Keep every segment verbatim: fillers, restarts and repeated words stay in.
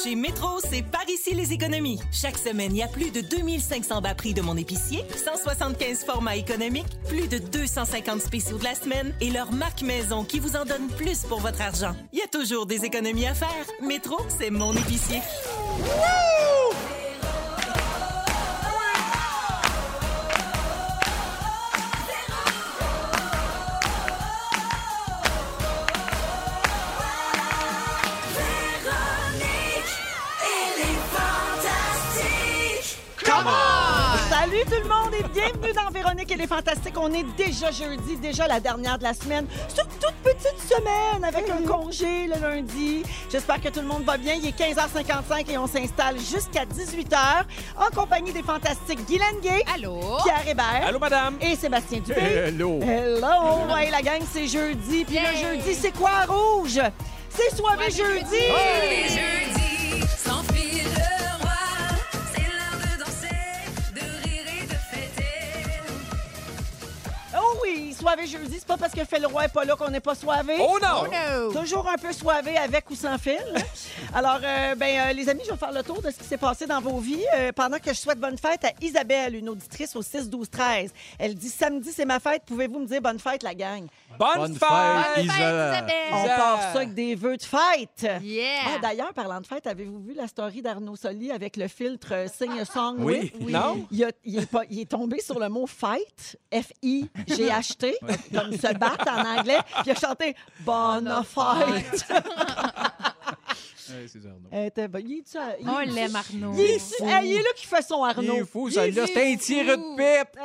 Chez Métro, c'est par ici les économies. Chaque semaine, il y a plus de deux mille cinq cents bas prix de mon épicier, cent soixante-quinze formats économiques, plus de deux cent cinquante spéciaux de la semaine et leur marque maison qui vous en donne plus pour votre argent. Il y a toujours des économies à faire. Métro, c'est mon épicier. Woo! Salut tout le monde et bienvenue dans Véronique et les Fantastiques. On est déjà jeudi, déjà la dernière de la semaine. C'est une toute petite semaine avec un congé le lundi. J'espère que tout le monde va bien. Il est quinze heures cinquante-cinq et on s'installe jusqu'à dix-huit heures en compagnie des Fantastiques Guylaine Gay. Allô. Pierre Hébert. Allô, madame. Et Sébastien Dubé. Hello. Hello. Ouais, la gang, c'est jeudi. Puis le jeudi, c'est quoi à rouge? C'est Soirée jeudi. jeudi. Jeudi, sans fil le roi, c'est l'heure de danser, de rire et de fêter. Oh oui, soivé jeudi, c'est pas parce que fait le roi est pas là qu'on n'est pas soivé. Oh non! Oh no. Toujours un peu soivé avec ou sans fil. Alors, euh, ben, euh, les amis, je vais faire le tour de ce qui s'est passé dans vos vies euh, pendant que je souhaite bonne fête à Isabelle, une auditrice au six douze treize. Elle dit samedi, c'est ma fête. Pouvez-vous me dire bonne fête, la gang? Bonne, Bonne fête! fête, Bonne fête, Isabelle. On Isa. part ça avec des vœux de fête. Yeah. Ah, d'ailleurs, parlant de fête, avez-vous vu la story d'Arnaud Soli avec le filtre euh, Sing a Song Oui. With? Non? Il, a- il est pas- il est tombé sur le mot fight, F I G H T, comme se battre en anglais, puis il a chanté Bonne fête. Ouais, c'est Arnaud. Elle était bonne. Il est-tu à- il- On l'aime, Arnaud. Il est, fou. Hey, il est là qui fait son Il Arnaud. est fou, Il ça, est là. C'est un fou. tir de pipe.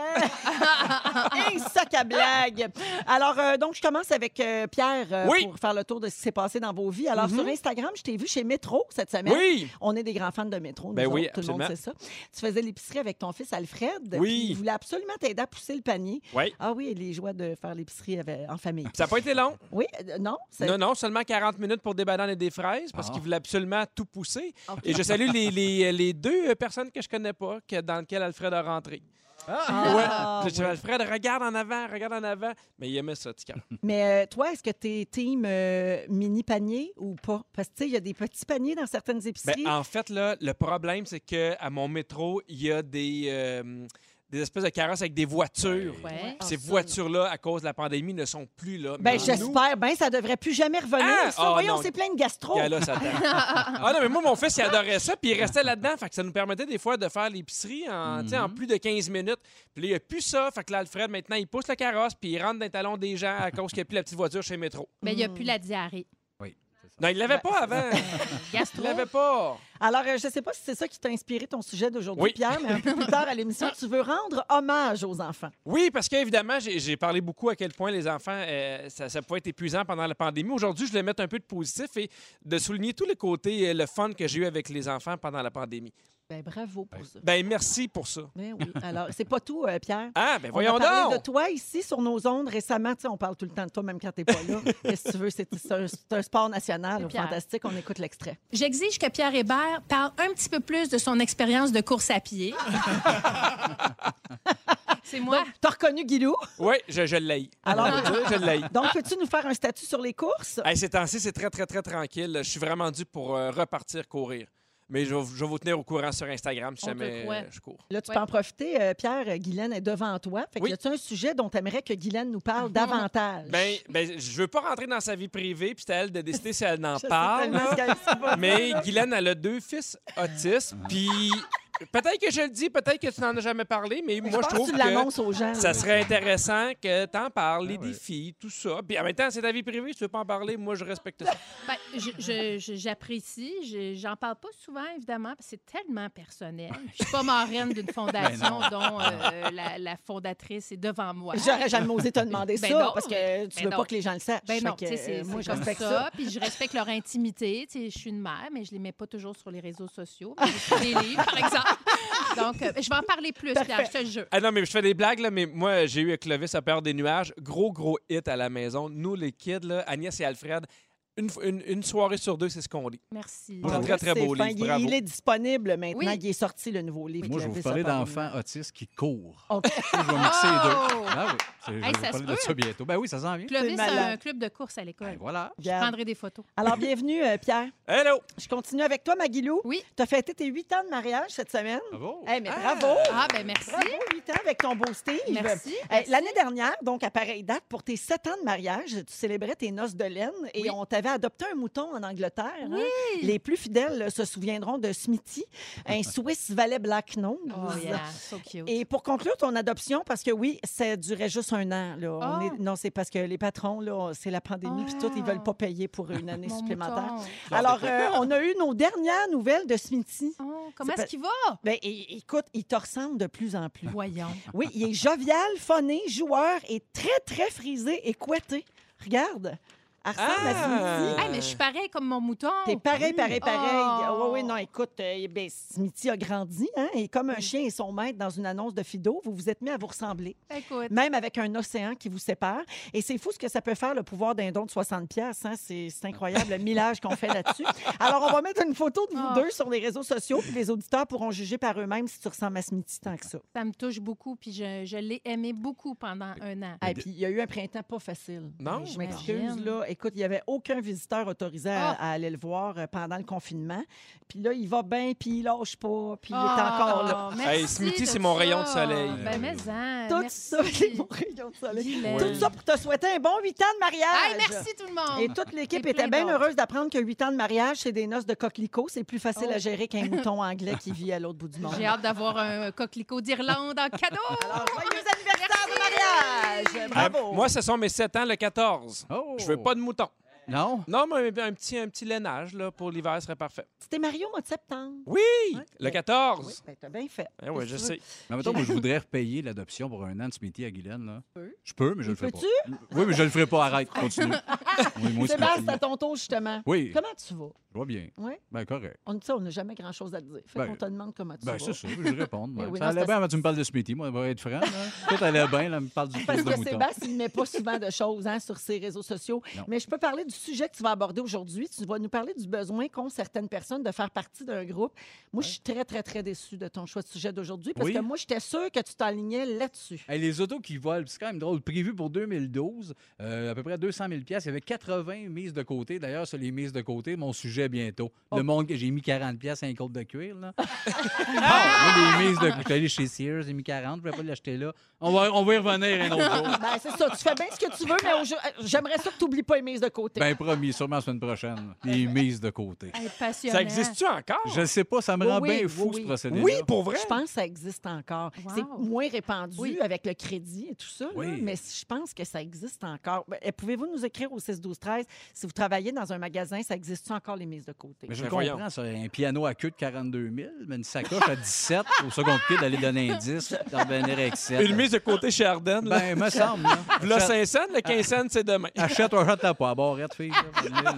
Un sac à blague. Alors, euh, donc, je commence avec euh, Pierre euh, Oui. pour faire le tour de ce qui s'est passé dans vos vies. Alors, sur Instagram, je t'ai vu chez Métro cette semaine. Oui. On est des grands fans de Métro. nous Ben oui, autres, tout le monde absolument. sait ça. Tu faisais l'épicerie avec ton fils Alfred. Oui. puis Il voulait absolument t'aider à pousser le panier. Oui. Ah oui, les joies de faire l'épicerie avec- en famille. Ça n'a pas été long. Oui, euh, non? c'est- Non, non, seulement quarante minutes pour des bananes et des fraises parce Ah. qu'il voulait absolument tout pousser. OK. Et je salue les, les, les deux personnes que je connais pas que, dans lesquelles Alfred a rentré. Ah, Ouais. Je dis, oui. Alfred, regarde en avant, regarde en avant. Mais il aimait ça, petit cœur. Mais euh, toi, est-ce que tu es team euh, mini panier ou pas? Parce que tu sais, il y a des petits paniers dans certaines épiceries. Ben, en fait, là, le problème, c'est qu'à mon métro, il y a des, euh, des espèces de carrosses avec des voitures. Ouais. Puis Ces Ah, ça, voitures-là, à cause de la pandémie, ne sont plus là. Ben, Mais nous, j'espère. Ben, ça devrait plus jamais revenir. Ah! ça, Ah, voyons, non. c'est plein de gastro. gars, là, ça date. Ah non, mais moi, mon fils, il adorait ça, puis il restait là-dedans. Fait que ça nous permettait des fois de faire l'épicerie en, tu sais, en plus de quinze minutes. Puis là, il n'y a plus ça. Fait que là, Alfred, maintenant, il pousse le carrosse, puis il rentre dans les talons des gens à cause qu'il n'y a plus la petite voiture chez Métro. Mais il n'y a plus la diarrhée. Non, il ne l'avait pas avant. Il Gastro. l'avait pas. Alors, euh, je ne sais pas si c'est ça qui t'a inspiré ton sujet d'aujourd'hui, Oui. Pierre, mais un peu plus tard à l'émission, tu veux rendre hommage aux enfants. Oui, parce qu'évidemment, j'ai j'ai parlé beaucoup à quel point les enfants, euh, ça, ça pouvait être épuisant pendant la pandémie. Aujourd'hui, je voulais mettre un peu de positif et de souligner tous les côtés, euh, le fun que j'ai eu avec les enfants pendant la pandémie. Ben, bravo pour ça. Ben merci pour ça. Ben oui. Alors, c'est pas tout, euh, Pierre. Ah, ben On voyons a parlé donc! de toi ici sur nos ondes récemment. Tu sais, on parle tout le temps de toi, même quand tu n'es pas là. Qu'est-ce que tu veux? C'est c'est un, c'est un sport national. Pierre. Fantastique. On écoute l'extrait. J'exige que Pierre Hébert parle un petit peu plus de son expérience de course à pied. C'est moi. Donc, t'as reconnu Guilou. Oui, je, je l'ai. Alors- je, je l'ai. Donc, peux-tu nous faire un statut sur les courses? Hey, ces temps-ci, c'est très, très, très tranquille. Je suis vraiment dû pour euh, repartir courir. Mais je vais, je vais vous tenir au courant sur Instagram si On te jamais croit. euh, je cours. Là, tu Ouais. peux en profiter. euh, Pierre, euh, Guylaine est devant toi. Fait que Oui. y a-tu un sujet dont tu aimerais que Guylaine nous parle davantage? Ben, ben, je veux pas rentrer dans sa vie privée, puis c'est à elle de décider si elle en Je sais parle. tellement là. ce qu'elle- c'est pas- Mais Guylaine, elle a deux fils autistes, puis peut-être que je le dis, peut-être que tu n'en as jamais parlé, mais moi, je pense trouve que tu que l'annonces aux gens. ça là. serait intéressant que tu en parles, les Ah ouais. défis, tout ça. Puis en même temps, c'est ta vie privée, si tu veux pas en parler, moi, je respecte ça. Ben, je- je- je- j'apprécie. Je- J'en parle pas souvent, évidemment, parce que c'est tellement personnel. Je suis pas marraine d'une fondation dont euh, la, la fondatrice est devant moi. J'aurais jamais osé te demander Ben ça non, parce que mais- tu ben veux non. pas que les gens le sachent. Ben non, Fait tu que, sais, c'est euh, moi, c'est je comme respecte ça. ça. Puis je respecte leur intimité. Tu sais, je suis une mère, mais je les mets pas toujours sur les réseaux sociaux. Mais j'écris des livres, par exemple. Donc, euh, je vais en parler plus, Pierre, je te le jure. Ah non, mais je fais des blagues, là, mais moi, j'ai eu avec Clovis à peur des nuages. Gros, gros hit à la maison. Nous, les kids, là, Agnès et Alfred, une, une, une soirée sur deux, c'est ce qu'on lit. Merci. C'est un très, très beau C'est fin. livre. Il, Bravo. il est disponible maintenant. Oui. Il est sorti, le nouveau livre. Moi, je vais vous parler d'enfants autistes qui courent. OK. Je vais mixer les deux. Oh! Ah oui. C'est- Je Hey, vais vous ça se parler de peut. ça bientôt. Ben oui, ça s'en vient. Clovis C'est a malade. un club de course à l'école. Ben voilà. Je prendrai des photos. Alors, bienvenue, euh, Pierre. Hello! Je continue avec toi, Maguilou. Oui. Tu as fêté tes huit ans de mariage cette semaine. Bravo. Eh, mais bravo! Ah, ben merci. Bravo, huit ans avec ton beau Steve. Merci. Eh, merci. L'année dernière, donc à pareille date, pour tes sept ans de mariage, tu célébrais tes noces de laine et Oui. on t'avait adopté un mouton en Angleterre. hein. Oui. Les plus fidèles euh, se souviendront de Smithy, un Swiss Valet Black Nose. Oh, yeah. So cute. Et pour conclure ton adoption, parce que oui, ça durait juste un an. Là. On Ah. est- Non, c'est parce que les patrons, là, c'est la pandémie, puis tout, ils veulent pas payer pour une année Mon supplémentaire. mouton. Alors, euh, on a eu nos dernières nouvelles de Smithy. Oh, comment C'est est-ce qu'il va? Ben, é- écoute, il te ressemble de plus en plus. Voyons. Oui, il est jovial, phoné, joueur et très, très frisé et couetté. Regarde, elle ressemble Ah! à Smithy. Hey, mais je suis pareil comme mon mouton. T'es pareil, pareil, pareil. Oh. Oui, oui, non, écoute, euh, ben, Smithy a grandi, hein, et comme un chien et son maître dans une annonce de Fido, vous vous êtes mis à vous ressembler, Écoute. même avec un océan qui vous sépare. Et c'est fou ce que ça peut faire, le pouvoir d'un don de soixante piastres. Hein? C'est c'est incroyable, le millage qu'on fait là-dessus. Alors, on va mettre une photo de vous Oh. deux sur les réseaux sociaux, puis les auditeurs pourront juger par eux-mêmes si tu ressembles à Smithy tant que ça. Ça me touche beaucoup, puis je, je l'ai aimé beaucoup pendant un an. Et puis, il y a eu un printemps pas facile. Non? Je J'imagine. m'excuse, là. Écoute, il n'y avait aucun visiteur autorisé à, Ah. à aller le voir euh, pendant le confinement. Puis là, il va bien, puis il lâche pas, puis il est Ah, encore là. merci Hey, Smithy, de c'est mon ça. rayon de soleil. Ben, mais en, Tout merci. ça, c'est mon rayon de soleil. Guylaine. Tout ça pour te souhaiter un bon huit ans de mariage. Hey, merci tout le monde. Et toute l'équipe Et plein était bien d'autres. heureuse d'apprendre que huit ans de mariage, c'est des noces de coquelicots. C'est plus facile Oh. à gérer qu'un mouton anglais qui vit à l'autre bout du monde. J'ai hâte d'avoir un coquelicot d'Irlande en cadeau. Alors, joyeux anniversaire de mariage! Ah, Bravo! moi, ce sont mes sept ans le quatorze. Oh. Je veux pas de mouton. Non? Non, mais un petit, un petit lainage là, pour l'hiver serait parfait. C'était Mario au mois de septembre. Oui! Ouais. Le Oui, quatorze. ben, t'as bien fait. Eh oui, Qu'est-ce je que tu veux? sais. Mais mettons, moi, je voudrais repayer l'adoption pour un an de Smithy à Guylaine. Là. peux. Je peux, mais je Mais le ferai peux-tu? pas. Oui, mais je le ferai pas. Arrête, continue. Oui, moi, Sébastien, Smithy. c'est à ton tour, justement. Oui, Comment tu vas? je vois bien. Oui? Ben, correct. On dit ça, on n'a jamais grand-chose à te dire. Fait Ben, qu'on te demande comment tu Ben, vas. c'est ça, je vais répondre. moi. Eh oui, ça non, allait c'est bien avant que tu me parles de Smithy. Moi, on va être franc. Là. Tout allait bien. Là, il me parle du Parce plus de que mouton. Sébastien, il ne met pas souvent de choses hein, sur ses réseaux sociaux. Non. Mais je peux parler du sujet que tu vas aborder aujourd'hui. Tu vas nous parler du besoin qu'ont certaines personnes de faire partie d'un groupe. Moi, je suis très, très, très déçue de ton choix de sujet d'aujourd'hui parce Oui. que moi, j'étais sûre que tu t'alignais là-dessus. Hey, les autos qui volent, c'est quand même drôle. Prévu pour deux mille douze, euh, à peu près deux cent mille piastres. Il y avait quatre-vingts mises de côté. D'ailleurs, sur les mises de côté, mon sujet bientôt. Oh. Le monde que j'ai mis quarante piastres à un côte de cuir. Là. ah, moi, les mises de... Je suis allé chez Sears, j'ai mis quarante. Je ne pouvais pas l'acheter là. On va, on va y revenir un autre jour. Ben, c'est ça. Tu fais bien ce que tu veux, mais au- j'aimerais ça que tu n'oublies pas les mises de côté. Ben promis, sûrement la semaine prochaine. Les mises de côté. Hey, passionnant. Ça existe-tu encore? Je ne sais pas, ça me Oui, rend oui, bien fou, oui, ce oui. procédé-là. Oui, pour vrai? Je pense que ça existe encore. Wow. C'est moins répandu Oui. avec le crédit et tout ça, là, Oui. mais je pense que ça existe encore. Ben, pouvez-vous nous écrire au six douze treize si vous travaillez dans un magasin, ça existe encore les mises de côté? Mais je Ben, comprends, voyons. ça, un piano à queue de quarante-deux mille, mais une sacoche à dix-sept, au second pied d'aller donner un dix, d'en revenir avec sept. Une mise de côté chez Ardennes. Là. Ben, me semble. Là. Là, Achète- cinq cents, le quinze cents, c'est demain. Achète un shot là pas à barrette, fille. là.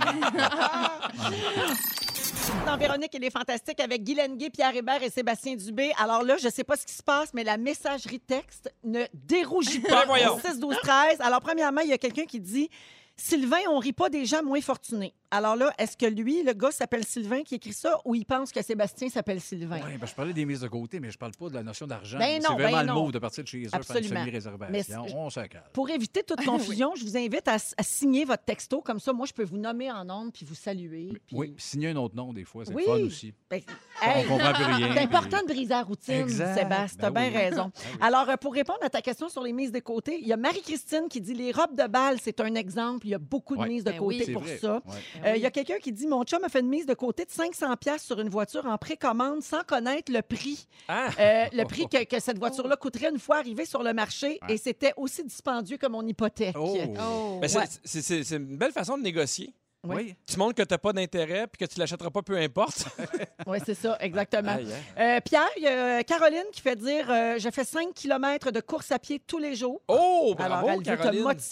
Dans Véronique, elle est fantastique avec Guy Lenguet, Pierre Hébert et Sébastien Dubé. Alors là, je ne sais pas ce qui se passe, mais la messagerie texte ne dérougit pas. Ben voyons. Au six douze treize. Alors, premièrement, il y a quelqu'un qui dit Sylvain, on rit pas des gens moins fortunés. Alors là, est-ce que lui, le gars s'appelle Sylvain qui écrit ça ou il pense que Sébastien s'appelle Sylvain? Oui, ben, je parlais des mises de côté, mais je parle pas de la notion d'argent. Ben c'est non, vraiment ben le non. mot de partir de chez eux faire une Absolument. semi-réservation. Mais On s'en calme. Pour éviter toute confusion, je vous invite à, à signer votre texto. Comme ça, moi, je peux vous nommer en ondes puis vous saluer. puis- Oui, puis signer un autre nom, des fois, c'est Oui. le fun aussi. Ben, On hey, comprend plus rien. c'est important puis- de briser la routine, Exact. Sébastien. T'as Ben bien oui. raison. Ben oui. Alors, euh, pour répondre à ta question sur les mises de côté, il y a Marie-Christine qui dit les robes de bal, c'est un exemple. Il y a beaucoup de Ouais. mises de Ben côté oui. C'est pour vrai. ça. Ouais. Euh, Il y a quelqu'un qui dit mon chum a fait une mise de côté de cinq cents pièces sur une voiture en précommande sans connaître le prix. Ah! Euh, le prix que, que cette voiture-là coûterait une fois arrivée sur le marché Ouais. et c'était aussi dispendieux que mon hypothèque. Oh. Oh. Ben, c'est- Ouais. c'est c'est- c'est une belle façon de négocier. Oui. Oui. Tu montres que tu n'as pas d'intérêt puis que tu l'achèteras pas, peu importe. Oui, c'est ça, exactement. Aïe, hein. Euh, Pierre, il y a Caroline qui fait dire euh, je fais cinq kilomètres de course à pied tous les jours. Oh, bravo, Alors, elle veut te Caroline. motiver.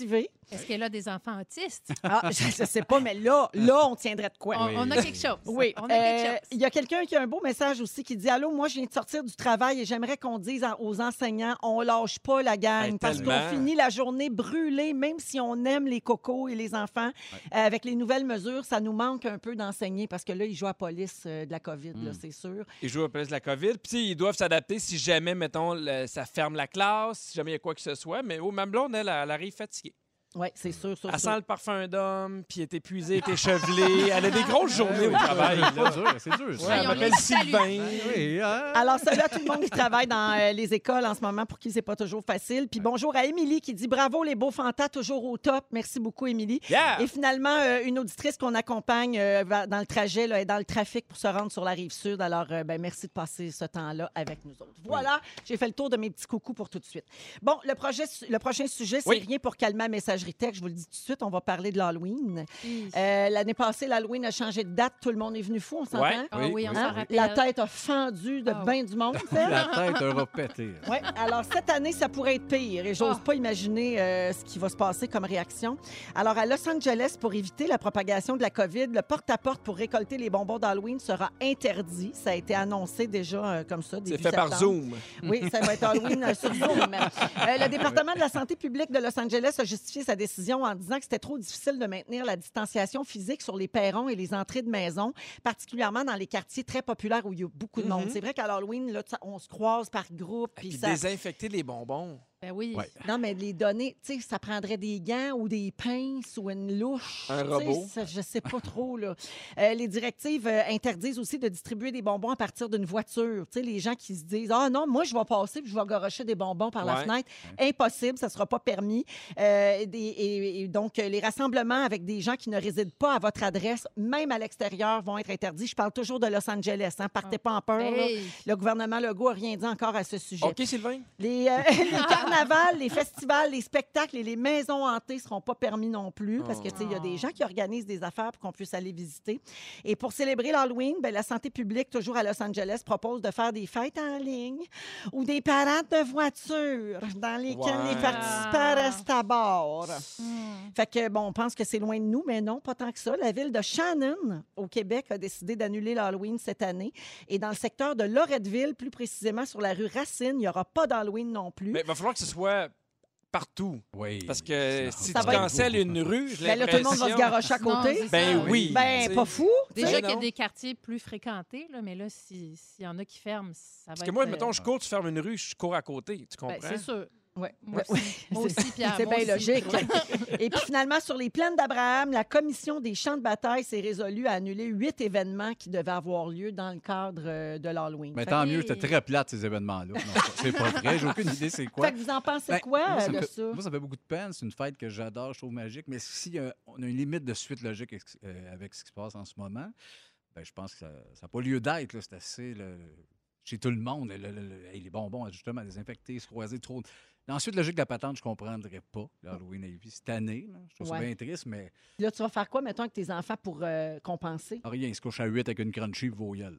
Est-ce qu'elle a des enfants autistes? Ah, je ne sais pas, mais là, là, on tiendrait de quoi? On, on a quelque chose. Oui. On a quelque Euh, chose. Il y a quelqu'un qui a un beau message aussi qui dit « Allô, moi, je viens de sortir du travail et j'aimerais qu'on dise en- aux enseignants, on lâche pas la gang Hey, parce qu'on tellement. finit la journée brûlée, même si on aime les cocos et les enfants. Euh, avec les nouvelles mesures, ça nous manque un peu d'enseigner parce que là, ils jouent à la police euh, de la COVID, là, c'est sûr. Ils jouent à la place de la COVID. Puis, tu sais, ils doivent s'adapter si jamais, mettons, le- ça ferme la classe, si jamais il y a quoi que ce soit. Mais oh, ma blonde, elle, elle arrive fatiguée. Oui, c'est sûr, sûr, Elle sûr. sent le parfum d'homme, puis elle est épuisée, elle est échevelée. Elle a des grosses journées au travail. C'est là. dur, c'est dur. ça. Ouais, elle on les m'appelle salue. Sylvain. Oui, hein? Alors, salut à tout le monde qui travaille dans euh, les écoles en ce moment, pour qui c'est pas toujours facile. Puis bonjour à Émilie qui dit bravo les beaux fantas, toujours au top. Merci beaucoup, Émilie. Yeah! Et finalement, euh, une auditrice qu'on accompagne euh, va- dans le trajet, là, est dans le trafic pour se rendre sur la rive sud. Alors, euh, ben, merci de passer ce temps-là avec nous autres. Voilà, j'ai fait le tour de mes petits coucous pour tout de suite. Bon, le, projet, le prochain sujet, c'est Oui. rien pour calmer la messagerie texte. Je vous le dis tout de suite, on va parler de l'Halloween. Hi. Euh, L'année passée, l'Halloween a changé de date. Tout le monde est venu fou, on s'entend? Ouais. Ah Oui, oui, on oui. s'en Hein? rappelle. La tête a fendu de Ah bien du monde, Phil. La tête aura pété. Oui, alors cette année, ça pourrait être pire et j'ose Ah. pas imaginer euh, ce qui va se passer comme réaction. Alors, à Los Angeles, pour éviter la propagation de la COVID, le porte-à-porte pour récolter les bonbons d'Halloween sera interdit. Ça a été annoncé déjà euh, comme ça. C'est début fait par septembre. Zoom. Oui, ça va être Halloween euh, sur Zoom. Euh, le département de la santé publique de Los Angeles a justifié sa décision en disant que c'était trop difficile de maintenir la distanciation physique sur les perrons et les entrées de maison, particulièrement dans les quartiers très populaires où il y a beaucoup de monde. Mhm. C'est vrai qu'à l'Halloween, là, ça- on se croise par groupe. Puis Puis ça... désinfecter les bonbons. Ben oui. Ouais. Non, mais les données, tu sais, ça prendrait des gants ou des pinces ou une louche. Un tu sais, robot. ça, je sais pas trop, là. Euh, les directives euh, interdisent aussi de distribuer des bonbons à partir d'une voiture. Tu sais, les gens qui se disent « Ah non, moi, je vais passer puis je vais garocher des bonbons par la Ouais. fenêtre. » Impossible, ça sera pas permis. Euh, des- et, et donc, euh, les rassemblements avec des gens qui ne résident pas à votre adresse, même à l'extérieur, vont être interdits. Je parle toujours de Los Angeles. Hein. Partez pas en peur. là. Hey. Le gouvernement Legault n'a rien dit encore à ce sujet. OK, Sylvain? Les, euh, les carnavals, les festivals, les spectacles et les maisons hantées ne seront pas permis non plus parce que, tu sais, il y a des gens qui organisent des affaires pour qu'on puisse aller visiter. Et pour célébrer l'Halloween, ben, la santé publique, toujours à Los Angeles, propose de faire des fêtes en ligne ou des parades de voitures dans lesquelles Ouais. les participants restent à bord. Hmm. Fait que, bon, on pense que c'est loin de nous, mais non, pas tant que ça. La ville de Shannon, au Québec, a décidé d'annuler l'Halloween cette année. Et dans le secteur de Loretteville, plus précisément sur la rue Racine, il n'y aura pas d'Halloween non plus. Mais il va falloir que ce soit partout. Oui. Parce que Sinon, si Ça tu va être cancelles une rue, j'ai Ben là, tout le monde va se l'impression- garocher à Non, côté. c'est Ben ça. oui. Ben, tu sais. pas fou. Déjà Ben qu'il y a non. des quartiers plus fréquentés, là, mais là, si- s'il y en a qui ferment, ça va Parce être... que moi, euh, mettons, je cours, tu fermes une rue, je cours à côté. Tu ben, comprends? c'est sûr. Ouais. Moi Ouais, aussi, moi aussi, Pierre. C'est moi bien aussi. logique. Et puis finalement, sur les plaines d'Abraham, la commission des champs de bataille s'est résolue à annuler huit événements qui devaient avoir lieu dans le cadre euh, de l'Halloween. Mais Fait, tant Oui. mieux, c'était très plate, ces événements-là. Non, c'est pas vrai, j'ai aucune idée c'est quoi. fait que vous en pensez Ben, quoi moi, ça euh, me de fait- ça? Moi, ça fait beaucoup de peine. C'est une fête que j'adore, je trouve magique. Mais si euh, on a une limite de suite logique ex- euh, avec ce qui se passe en ce moment, ben, je pense que ça n'a pas lieu d'être. là. C'est assez le- chez tout le monde. le- le- le- hey, les bonbons, justement, désinfectés, se croiser trop. Ensuite, logique de la patente, je ne comprendrais pas l'Halloween à Lévis cette année. Là. Je trouve ça Ouais. bien triste, mais Là, tu vas faire quoi, mettons, avec tes enfants pour euh, compenser? rien, ils se couchent à huit avec une crunchy voyelle.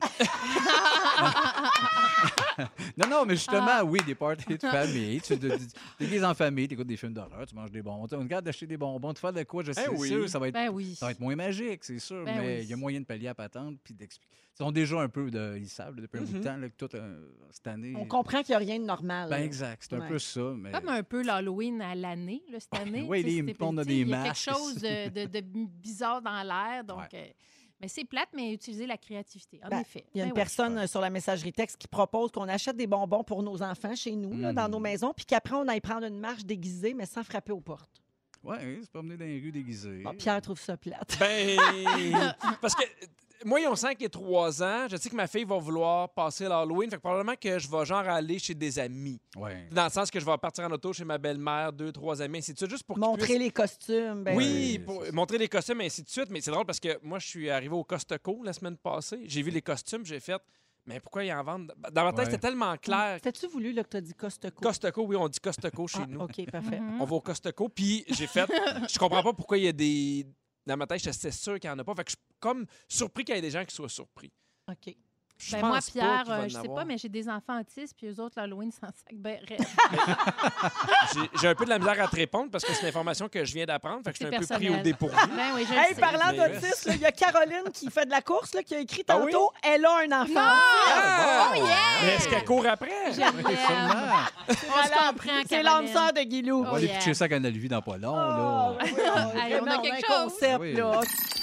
non, non, mais justement, Ah. oui, des parties de famille. Tu de- de- déguises en famille, tu écoutes des films d'horreur, tu manges des bonbons. Tu regardes d'acheter des bonbons, tu fais de quoi, je sais Eh oui. sûr, ça va être, Ben oui. ça va être moins magique, c'est sûr, Ben mais il oui. y a moyen de pallier à patente puis d'expliquer. Ils sont déjà un peu de. Ils savent là, depuis un bout de Mhm. temps là, que tout, euh, cette année. On comprend qu'il n'y a rien de normal. Ben là. exact, c'est un Ouais. peu ça. Mais... Comme un peu l'Halloween à l'année, là, cette année. Oui, tu sais, les- c'était- on a tu sais, des Il y a masques. quelque chose de, de- de bizarre dans l'air. Donc, Ouais. euh, mais c'est plate, mais utiliser la créativité. En Ben, effet. Il y a une Ben oui. personne euh, sur la messagerie texte qui propose qu'on achète des bonbons pour nos enfants chez nous, là, dans Mm. nos maisons, puis qu'après, on aille prendre une marche déguisée, mais sans frapper aux portes. Oui, c'est pas mener dans les rues déguisées. Bon, Pierre trouve ça plate. Ben, parce que euh, moi, ils ont cinq et trois ans. Je sais que ma fille va vouloir passer l'Halloween. Fait que probablement que je vais genre aller chez des amis. Ouais. Dans le sens que je vais partir en auto chez ma belle-mère, deux, trois amis, ainsi de suite, juste pour qu'ils Montrer puissent- les costumes. Ben oui, oui, pour c'est ça. montrer les costumes, ainsi de suite. Mais c'est drôle parce que moi, je suis arrivé au Costco la semaine passée. J'ai vu les costumes, j'ai fait, mais pourquoi ils en vendent? Dans ma tête, Ouais. c'était tellement clair. T'as-tu voulu là, que tu as dit Costco? Costco, oui, on dit Costco chez Ah, nous. OK, parfait. Mhm. On va au Costco, puis j'ai fait, je comprends pas pourquoi il y a des... Dans ma tête, j'étais sûr qu'il n'y en a pas. Fait que je suis comme surpris qu'il y ait des gens qui soient surpris. OK. Je Ben moi, pense pas Pierre, qu'il va euh, en je sais avoir. pas, mais j'ai des enfants autistes, puis eux autres, l'Halloween, c'est en sac ben raide. J'ai- J'ai un peu de la misère à te répondre parce que c'est une information que je viens d'apprendre. Fait que je suis C'est un peu pris personnel. au dépourvu. Ben oui, je Hey, le sais. parlant mais- d'autisme, là, il y a Caroline qui fait de la course là, qui a écrit Ah tantôt oui? elle a un enfant. Ah, Oh, yeah! Mais est-ce qu'elle court après? Je l'aime. Sûrement. On se comprend, C'est l'âme Caroline. sœur de Guilou. On va Oh, aller yeah. pitcher ça à Canal Vie dans pas long. Ah, là. oui, oui, Hey, on a vraiment, quelque un chose. concept, Oui. là.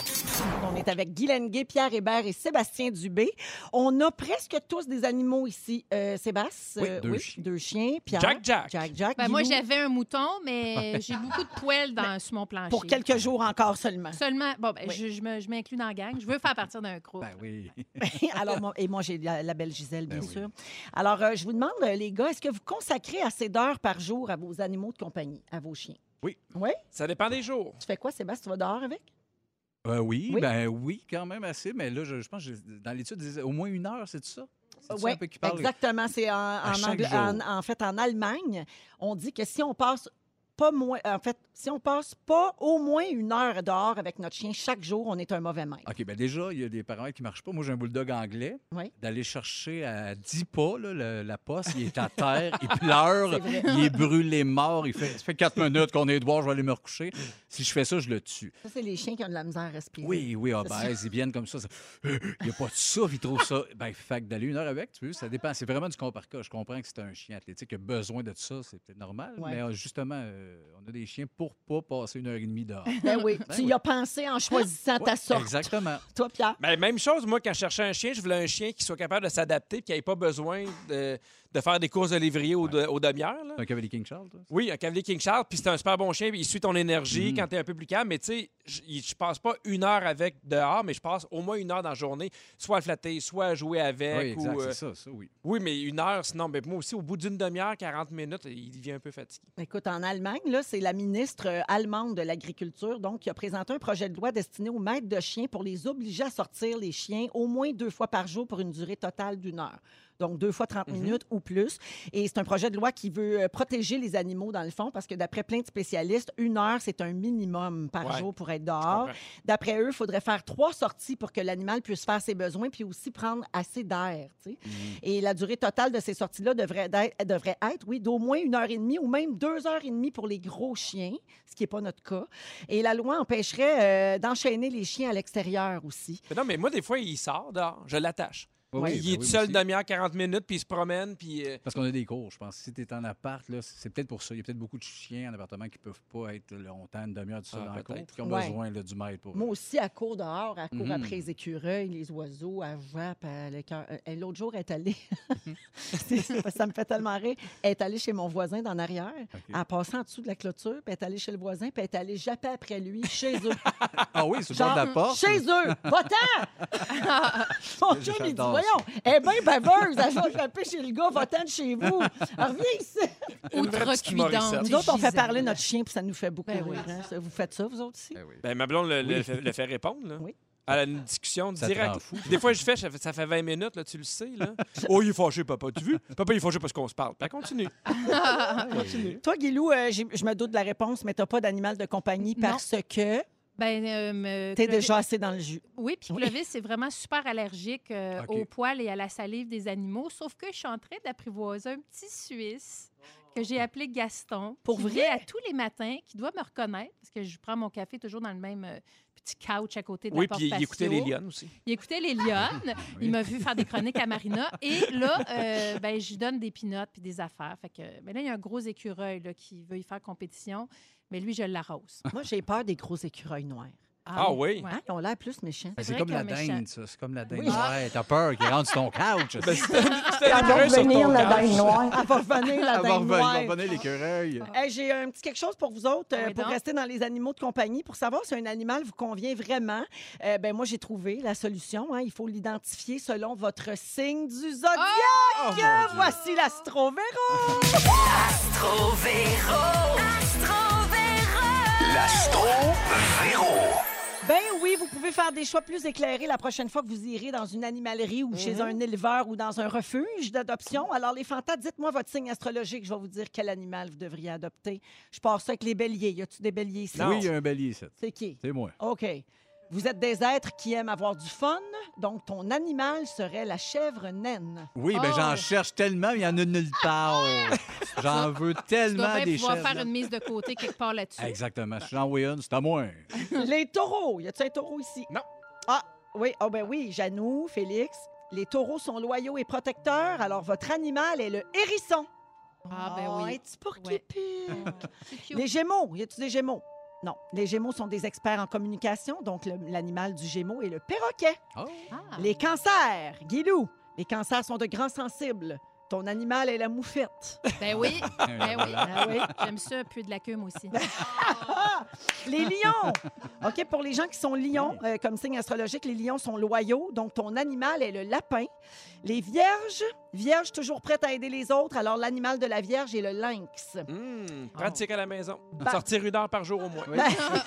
On est avec Guy Lenguet, Pierre Hébert et Sébastien Dubé. On a presque tous des animaux ici. Euh, Sébastien? Oui, euh, deux chiens. Deux chiens. Pierre? Jack Jack. Jack Jack. Ben, moi, Guilou, j'avais un mouton, mais j'ai beaucoup de poils dans, sur mon plancher. pour quelques jours encore seulement. Seulement, bon, ben, Oui. je, je me- je m'inclus dans la gang. Je veux faire partir d'un groupe. Ben oui. Alors, moi, et moi, j'ai la, la belle Gisèle, bien Ben oui. sûr. Alors, euh, je vous demande, euh, les gars, est-ce que vous consacrez assez d'heures par jour à vos animaux de compagnie, à vos chiens? Oui. Oui? Ça dépend des jours. Tu fais quoi, Sébastien? Tu vas dehors avec? Euh, oui, Oui. ben oui, quand même assez. Mais là, je, je pense que j'ai- dans l'étude, ils disaient au moins une heure, c'est ça? C'est Oui, un peu qui parle? exactement. C'est en, en, chaque Angl- jour. en- en fait, en Allemagne, on dit que si on passe pas moins, en fait, si on passe pas au moins une heure dehors avec notre chien chaque jour, on est un mauvais maître. OK, ben déjà, il y a des paramètres qui ne marchent pas. Moi, j'ai un bulldog anglais. Oui. D'aller chercher à dix pas là, le- la poste, il est à terre, il pleure, C'est vrai. il est brûlé mort. Il fait, ça fait quatre minutes qu'on est dehors, je vais aller me recoucher. Si je fais ça, je le tue. Ça, c'est les chiens qui ont de la misère à respirer. Oui, oui, obèse, ils viennent comme ça. ça- Il n'y a pas de souffle, ils trouvent ça. Ben, fait que d'aller une heure avec, tu veux, ça dépend. C'est vraiment du cas par cas. Je comprends que c'est un chien athlétique qui a besoin de ça, c'est peut-être normal. Ouais. Mais euh, justement, euh, on a des chiens pour pas passer une heure et demie dehors. Ben oui, Ben tu oui. y as pensé en choisissant ta Ouais, sorte. Exactement. Toi, Pierre? Ben, même chose, moi, quand je cherchais un chien, je voulais un chien qui soit capable de s'adapter et qui n'ait pas besoin de, de faire des courses de lévrier au, de- au demi-heure. là. C'est un cavalier King Charles, toi? Oui, un cavalier King Charles, puis c'est un super bon chien, puis il suit ton énergie Mm. quand tu es un peu plus calme. Mais tu sais, je je passe pas une heure avec dehors, mais je passe au moins une heure dans la journée, soit à le flatter, soit à jouer avec. Oui, exact, ou, euh, c'est ça, ça, oui. oui, mais une heure, sinon, ben, moi aussi, au bout d'une demi-heure, quarante minutes, il devient un peu fatigué. Écoute, en Allemagne, là, c'est la ministre euh, allemande de l'Agriculture donc, qui a présenté un projet de loi destiné aux maîtres de chiens pour les obliger à sortir les chiens au moins deux fois par jour pour une durée totale d'une heure. Donc, deux fois trente Mhm. minutes ou plus. Et c'est un projet de loi qui veut euh, protéger les animaux, dans le fond, parce que d'après plein de spécialistes, une heure, c'est un minimum par Ouais, jour pour être Je dehors. comprends. D'après eux, il faudrait faire trois sorties pour que l'animal puisse faire ses besoins puis aussi prendre assez d'air. tu sais. Et la durée totale de ces sorties-là devrait, d'être- devrait être, oui, d'au moins une heure et demie ou même deux heures et demie pour les gros chiens, ce qui n'est pas notre cas. Et la loi empêcherait euh, d'enchaîner les chiens à l'extérieur aussi. Mais non, mais moi, des fois, il sort dehors, je l'attache. Oui, il ben est oui, tout seul aussi. demi-heure, quarante minutes, puis il se promène, puis... euh, Parce qu'on a des cours, je pense. Si tu es en appart, là, c'est peut-être pour ça. Il y a peut-être beaucoup de chiens en appartement qui ne peuvent pas être longtemps, une demi-heure tout seul Ah, dans la cour, peut-être. qui ont Ouais. besoin là, du maître pour. Moi aussi, elle court dehors, elle court Mhm. après les écureuils, les oiseaux, elle jappe, elle écoeure. Euh, L'autre jour, elle est allée, C'est- ça me fait tellement rire, elle est allée chez mon voisin d'en arrière, elle a passé en dessous de la clôture, puis elle est allée chez le voisin, puis elle est allée japper après lui, chez eux. Ah oui, sur le bord de la porte. Chez eux! Va-t'en! Mon chum, il dit, J'adore voyons, elle est bien baveuse, elle va japper chez le gars, va-t'en de chez vous. Alors, reviens ici. Une vraie petite humoriste. Outrecuidante. Nous autres, on fait Gisèle. parler notre chien, puis ça nous fait beaucoup Ben oui. rire. hein. Ça, Vous faites ça, vous autres aussi? Eh oui. Ben, ma blonde le, le fait, le fait répondre, là. Oui. À une discussion Ça te rend directe. fou. Des fois, je fais, ça fait, ça fait vingt minutes, là, tu le sais, là. Oh, il est fâché, papa, tu veux? Papa, il est fâché parce qu'on se parle. Ben, continue. Toi, Guilou, euh, j'ai- je me doute de la réponse, mais tu n'as pas d'animal de compagnie Non. parce que Ben, euh, me- tu es Clovis- déjà assez dans le jus. Oui, puis Oui. Clovis est vraiment super allergique euh, OK. aux poils et à la salive des animaux. Sauf que je suis en train d'apprivoiser un petit Suisse que j'ai appelé Gaston. Pour qui vrai? vient à tous les matins, qui doit me reconnaître, parce que je prends mon café toujours dans le même euh, petit couch à côté de Oui, la porte puis il patio. écoutait les lionnes aussi. Il écoutait les lionnes. Il m'a vu faire des chroniques à Marina. Et là, euh, ben, je lui donne des pinottes puis des affaires. Fait que, mais là, il y a un gros écureuil là, qui veut y faire compétition. Mais lui, je l'arrose. Moi, j'ai peur des gros écureuils noirs. Ah oui? Ouais. Hein? Ils ont l'air plus méchants. Ben, C'est c'est vrai comme la qu'un méchant. dinde, ça. C'est comme la dinde. Oui. Ouais, t'as peur qu'il rentre sur ton couch. Ben, c'était c'était Elle va l'écureuil sur revenir, ton la couch. dinde noire. Elle va revenir, la Elle va dinde revenir, noire. il va revenir l'écureuil. Hey, j'ai un petit quelque chose pour vous autres, euh, Oui, pour donc. rester dans les animaux de compagnie, pour savoir si un animal vous convient vraiment. Euh, ben moi, j'ai trouvé la solution. hein. Il faut l'identifier selon votre signe du zodiaque. Oh, mon Dieu. Voici l'astrovéro. Astro Véro. Astro Véro. L'Astro Véro. Ben oui, vous pouvez faire des choix plus éclairés la prochaine fois que vous irez dans une animalerie ou chez un éleveur ou dans un refuge d'adoption. Alors, les fantas, dites-moi votre signe astrologique. Je vais vous dire quel animal vous devriez adopter. Je pars ça avec les béliers. Y a-tu des béliers ici? Non. Oui, il y a un bélier, ça. C'est qui? C'est moi. OK. Vous êtes des êtres qui aiment avoir du fun, donc ton animal serait la chèvre naine. Oui, ben Oh. j'en cherche tellement, il y en a nulle part. J'en veux Tu dois tellement bien des pouvoir chèvres. faire une mise de côté quelque part là-dessus. Exactement. Si j'en envoie une, c'est à moi. Les taureaux, y a-tu un taureau ici? Non. Ah, oui, oh ben oui, Janou, Félix. Les taureaux sont loyaux et protecteurs, alors votre animal est le hérisson. Ah, ben oui. Es-tu pour Ouais. C'est cute. Les gémeaux, y a-tu des gémeaux? Non. Les gémeaux sont des experts en communication, donc le- l'animal du gémeau est le perroquet. Oh. Ah. Les cancers, Guilou. Les cancers sont de grands sensibles. Ton animal est la moufette. Ben oui, ben oui. Ah oui. J'aime ça, plus de la queue, moi aussi. Les lions. OK, pour les gens qui sont lions, euh, comme signe astrologique, les lions sont loyaux. Donc, ton animal est le lapin. Les vierges, vierges toujours prêtes à aider les autres. Alors, l'animal de la vierge est le lynx. Hum, pratique à la maison. Ba- Sortir une heure par jour au moins. Oui.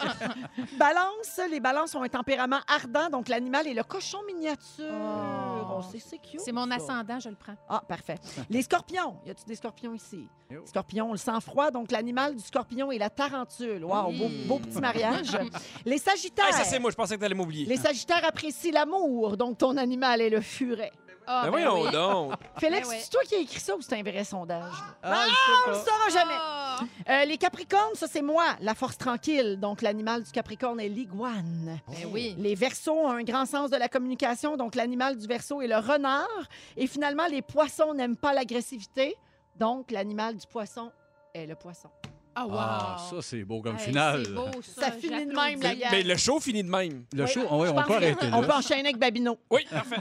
Balance, les balances ont un tempérament ardent. Donc, l'animal est le cochon miniature. Oh. Oh, c'est c'est cute. C'est mon ça. ascendant, je le prends. Ah, parfait. Les scorpions. Y a-tu des scorpions ici? Yo. Scorpion, le sang-froid. Donc, l'animal du scorpion est la tarentule. Wow, beau, Oui. beau petit mariage. Les sagittaires. Hey, ça, c'est moi. Je pensais que tu allais m'oublier. Les sagittaires apprécient l'amour. Donc, ton animal est le furet. Ah, Ben ben voyons oui. donc. Félix, Ben ouais. c'est toi qui as écrit ça ou c'est un vrai sondage? Ah, je sais On le pas. saura jamais. Ah. Euh, les capricornes, ça, c'est moi, la force tranquille. Donc, l'animal du capricorne est l'iguane. Ben oui. Les verseaux ont un grand sens de la communication. Donc, l'animal du verseau est le renard. Et finalement, les poissons n'aiment pas l'agressivité. Donc, l'animal du poisson est le poisson. Ah, wow. Ah, ça, c'est beau comme Hey, finale. C'est beau, ça. Ça finit de J'applaudis. même, la gang. Mais le show finit de même. Le Oui, show, on, je on pense peut que- arrêter On là. peut enchaîner avec Babino. Oui, parfait.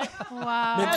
Wow.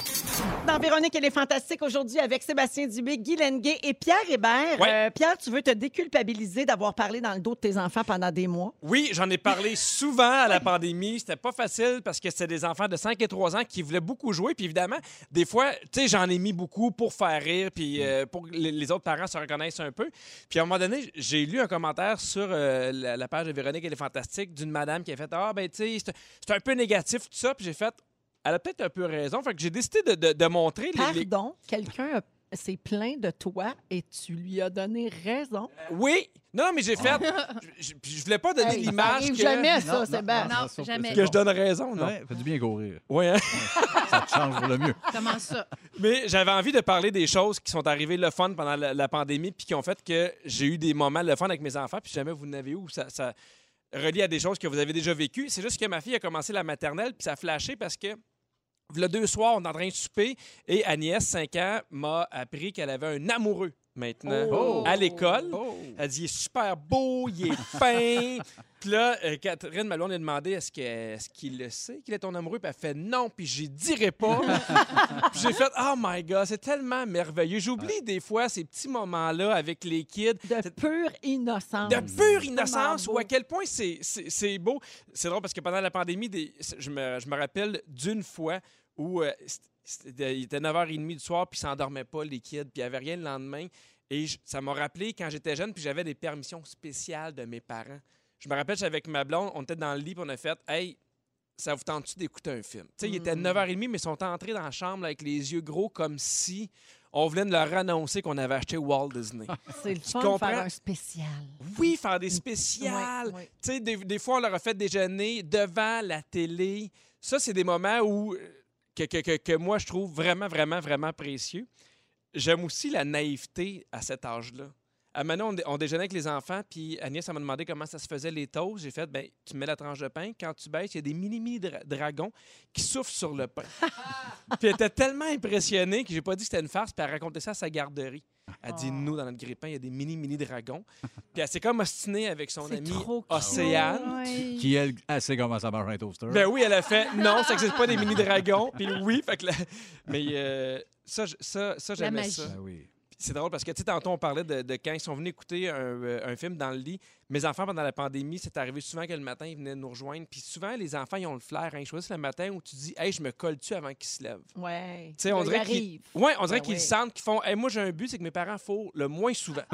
Dans Véronique, elle est fantastique aujourd'hui avec Sébastien Dubé, Guy Lenguet et Pierre Hébert. Ouais. Euh, Pierre, tu veux te déculpabiliser d'avoir parlé dans le dos de tes enfants pendant des mois? Oui, j'en ai parlé souvent à la pandémie. C'était pas facile parce que c'était des enfants de cinq et trois ans qui voulaient beaucoup jouer. Puis évidemment, des fois, tu sais, j'en ai mis beaucoup pour faire rire, puis euh, pour que les les autres parents se reconnaissent un peu. Puis à un moment donné, j'ai lu un commentaire sur euh, la, la page de Véronique, elle est fantastique, d'une madame qui a fait « Ah, ben, tu sais, c'est- c'est un peu négatif, tout ça. » Puis j'ai fait « Elle a peut-être un peu raison. » Fait que j'ai décidé de, de- de montrer les- les, Pardon, quelqu'un a- s'est plaint de toi et tu lui as donné raison. Oui! Non, mais j'ai fait. Je, je, je voulais pas donner Hey, ça l'image arrive que. jamais, Non, ça, non, Sébastien. Non, ça, jamais. Que je donne raison, non? Ouais, fait du bien courir. Oui, hein? Ça te change pour le mieux. Comment ça? Mais j'avais envie de parler des choses qui sont arrivées le fun pendant la, la pandémie puis qui ont fait que j'ai eu des moments le fun avec mes enfants. Puis jamais vous n'avez eu où ça, ça relie à des choses que vous avez déjà vécues. C'est juste que ma fille a commencé la maternelle puis ça a flashé parce que le deux soirs, on est en train de souper et Agnès, cinq ans, m'a appris qu'elle avait un amoureux maintenant Oh. à l'école. Oh. Elle dit, il est super beau, il est fin. Puis là, euh, Catherine Malone a demandé, est-ce que- est-ce qu'il le sait qu'il est ton amoureux? Puis elle fait non, puis j'y dirai pas. Puis j'ai fait, oh my God, c'est tellement merveilleux. J'oublie des fois ces petits moments-là avec les kids. De pure innocence. De pure C'est innocence, tellement ou à beau. quel point c'est- c'est c'est beau. C'est drôle parce que pendant la pandémie, des- je, me, je me rappelle d'une fois où euh, c'était- c'était- il était neuf heures trente du soir, puis ils s'endormaient pas, les kids, puis il n'y avait rien le lendemain. Et je- ça m'a rappelé quand j'étais jeune, puis j'avais des permissions spéciales de mes parents. Je me rappelle, j'étais avec ma blonde, on était dans le lit, puis on a fait « Hey, ça vous tente-tu d'écouter un film? » Tu sais, il était neuf heures trente, mais ils sont entrés dans la chambre là, avec les yeux gros comme si on venait de leur annoncer qu'on avait acheté Walt Disney. C'est le Tu fun de comprends? faire un spécial. Oui, faire des spéciales. Ouais, ouais. Tu sais, des, des fois, on leur a fait déjeuner devant la télé. Ça, c'est des moments où, euh, que, que, que, que moi, je trouve vraiment, vraiment, vraiment précieux. J'aime aussi la naïveté à cet âge-là. À Manon, on, dé- on déjeunait avec les enfants, puis Agnès, elle m'a demandé comment ça se faisait les toasts. J'ai fait, ben, tu mets la tranche de pain, quand tu baisses, il y a des mini-mini dra- dragons qui soufflent sur le pain. Puis elle était tellement impressionnée que j'ai pas dit que c'était une farce, puis elle racontait ça à sa garderie. Elle dit, nous, dans notre grille-pain, il y a des mini-mini dragons. Puis elle s'est comme ostinée avec son C'est ami trop cute. Océane. Oui. Qui, elle, elle sait comment ça marche un toaster. Ben oui, elle a fait non, ça n'existe pas des mini-dragons. Puis oui, fait que la- mais euh, ça, je- ça, ça j'aimais magie. ça. Ben oui. Puis c'est drôle parce que, tu sais, tantôt, on parlait de, de quand ils sont venus écouter un, euh, un film dans le lit. Mes enfants, pendant la pandémie, c'est arrivé souvent que le matin, ils venaient nous rejoindre. Puis souvent, les enfants, ils ont le flair. Hein. Ils choisissent le matin où tu dis, hey, je me colle-tu avant qu'ils se lèvent. Ouais. Tu sais, on Là, dirait il qu'ils arrive. ouais, on dirait Ben qu'ils oui. sentent, qu'ils font, hey, moi, j'ai un but, c'est que mes parents font le moins souvent.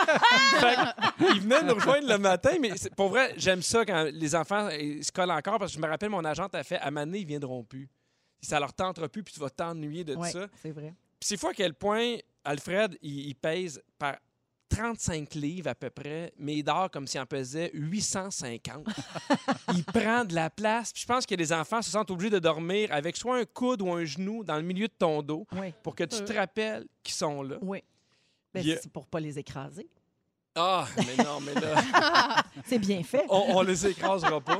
Fait que, ils venaient nous rejoindre le matin, mais c'est- pour vrai, j'aime ça quand les enfants ils se collent encore parce que je me rappelle, mon agente a fait, à Mané, ils viendront plus. Ça leur tentera plus, puis tu vas t'ennuyer de Ouais, ça. c'est vrai. Puis c'est fou à quel point Alfred, il, il pèse par trente-cinq livres à peu près, mais il dort comme s'il en pesait huit cent cinquante. Il prend de la place. Puis je pense que les enfants se sentent obligés de dormir avec soit un coude ou un genou dans le milieu de ton dos Oui. pour que tu te rappelles qu'ils sont là. Oui. Ben, Il y a- c'est pour pas les écraser. Ah, mais non, mais là, C'est bien fait. on, on les écrasera pas.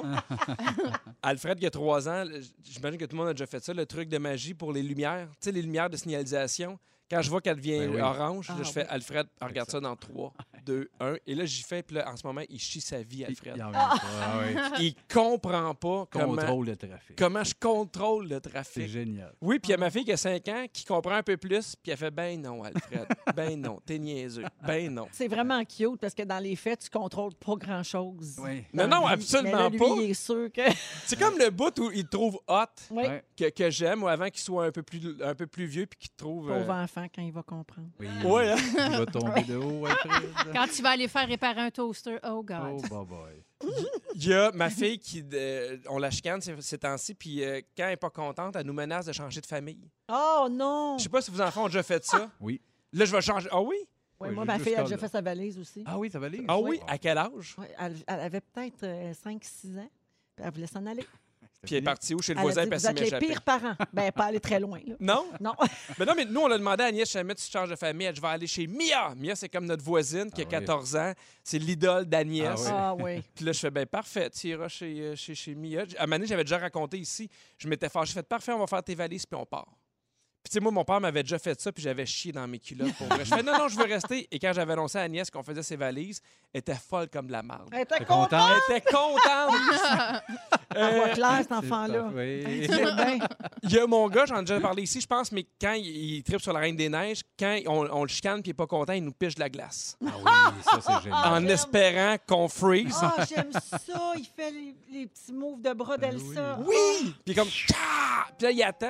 Alfred, qui a trois ans, j'imagine que tout le monde a déjà fait ça, le truc de magie pour les lumières. Tu sais, les lumières de signalisation. Quand je vois qu'elle devient Ben oui. orange, là, Ah, je fais oui. Alfred, regarde ça dans trois, deux, un. Et là, j'y fais, puis là, en ce moment, il chie sa vie, Il, Alfred. il en vient pas. Ah oui. Il comprend pas comment, Contrôle le trafic. comment je contrôle le C'est trafic. génial. Oui, puis il y a ma fille qui a cinq ans qui comprend un peu plus, puis elle fait ben non, Alfred. Ben non, t'es niaiseux. Ben non. C'est vraiment cute parce que dans les faits, tu contrôles pas grand-chose. Oui. Non, Dans non, la vie. absolument Mais là, lui, pas. il est sûr que... C'est comme le bout où il te trouve hot, Oui. Ouais. que, que j'aime, ou avant qu'il soit un peu plus, un peu plus vieux, puis qu'il te trouve. euh, Pauvre enfant, quand il va comprendre. Oui. Ouais, hein? Il va tomber de haut, Alfred. Quand tu vas aller faire réparer un toaster, oh Oh, God. bye bye. Il y a ma fille qui. euh, on la chicane ces, ces temps-ci, puis euh, quand elle n'est pas contente, elle nous menace de changer de famille. Oh non! Je sais pas si vos enfants ont déjà fait ça. Oui. Là, je vais changer. Ah oui? Ouais, Oui, moi, j'ai ma juste fille a hâte déjà de- fait sa valise aussi. Ah oui, ça valise. Ah oui? À quel âge? Ouais, elle, elle avait peut-être euh, cinq six ans. Puis elle voulait s'en aller. Puis elle est partie où? Chez le Elle a voisin, dit, parce vous qu'il êtes les m'échappait. pires parents. Ben, pas aller très loin. Là. Non? Non. Mais non, mais nous, on a demandé à Agnès, jamais tu changes de famille, elle dit, je vais aller chez Mia. Mia, c'est comme notre voisine qui a Ah oui. quatorze ans. C'est l'idole d'Agnès. Ah oui. Ah oui. Puis là, je fais, ben parfait, tu iras chez, euh, chez, chez Mia. À un moment donné, j'avais déjà raconté ici, je m'étais fâché, j'ai fait, parfait, on va faire tes valises, puis on part. Puis, tu sais, moi, mon père m'avait déjà fait ça, puis j'avais chié dans mes culottes. Pour vrai. Je fais, non, non, je veux rester. Et quand j'avais annoncé à Agnès qu'on faisait ses valises, elle était folle comme de la marde. Elle était T'es contente. content? Elle était contente. Elle voit Euh, clair, cet C'est enfant-là. parfait. C'est bien. Il y a mon gars, j'en ai déjà parlé ici, je pense, mais quand il, il tripe sur la Reine des Neiges, quand on, on le chicane puis il n'est pas content, il nous piche de la glace. Ah oui, ça, c'est génial. En j'aime. espérant qu'on freeze. Ah, j'aime ça. Il fait les, les petits moves de bras d'Elsa. Oui! Puis comme, tcha! Puis là, il attend.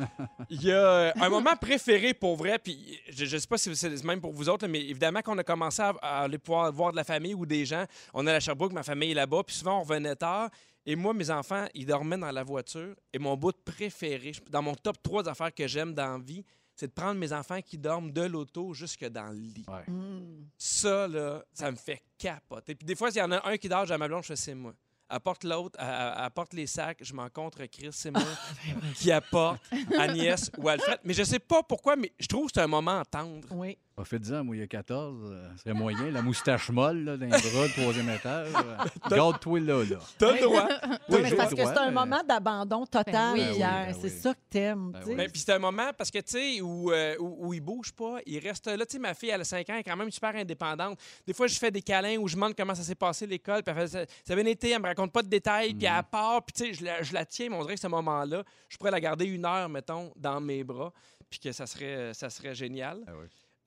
Il y a euh, un moment préféré pour vrai, puis je ne sais pas si c'est le même pour vous autres, là, mais évidemment qu'on a commencé à, à aller pouvoir voir de la famille ou des gens. On est à Sherbrooke, ma famille est là-bas, puis souvent on revenait tard. Et moi, mes enfants, ils dormaient dans la voiture. Et mon bout préféré, dans mon top trois affaires que j'aime dans la vie, c'est de prendre mes enfants qui dorment de l'auto jusque dans le lit. Ouais. Mm. Ça, là, ça me fait capoter. Puis des fois, s'il y en a un qui dort, j'ai ma blonde, je fais c'est moi. Apporte l'autre, elle- elle apporte les sacs, je m'en contre Chris, c'est moi qui apporte Agnès ou Alfred. Mais je sais pas pourquoi, mais je trouve que c'est un moment tendre. Oui. Ça fait dix ans, moi, il y a quatorze. euh, Ce serait moyen. La moustache molle, là, dans les bras, le troisième étage. euh, Garde-toi là, là. T'as le droit. Oui, Oui, mais j'ai parce le que droit, c'est un mais- moment d'abandon total, Ben oui. Pierre. Ben oui, ben c'est oui. ça que t'aimes. Ben tu sais. oui. Ben, puis c'est un moment parce que, tu sais, où, euh, où, où il bouge pas, il reste là. Tu sais, ma fille, elle a cinq ans, elle est quand même super indépendante. Des fois, je fais des câlins où je demande comment ça s'est passé l'école, puis elle fait ça, ça a bien été, elle me raconte pas de détails, puis elle part, puis tu sais, je la, je la tiens, mais on dirait que ce moment-là, je pourrais la garder une heure, mettons, dans mes bras, puis que ça serait, ça serait génial. Ah oui.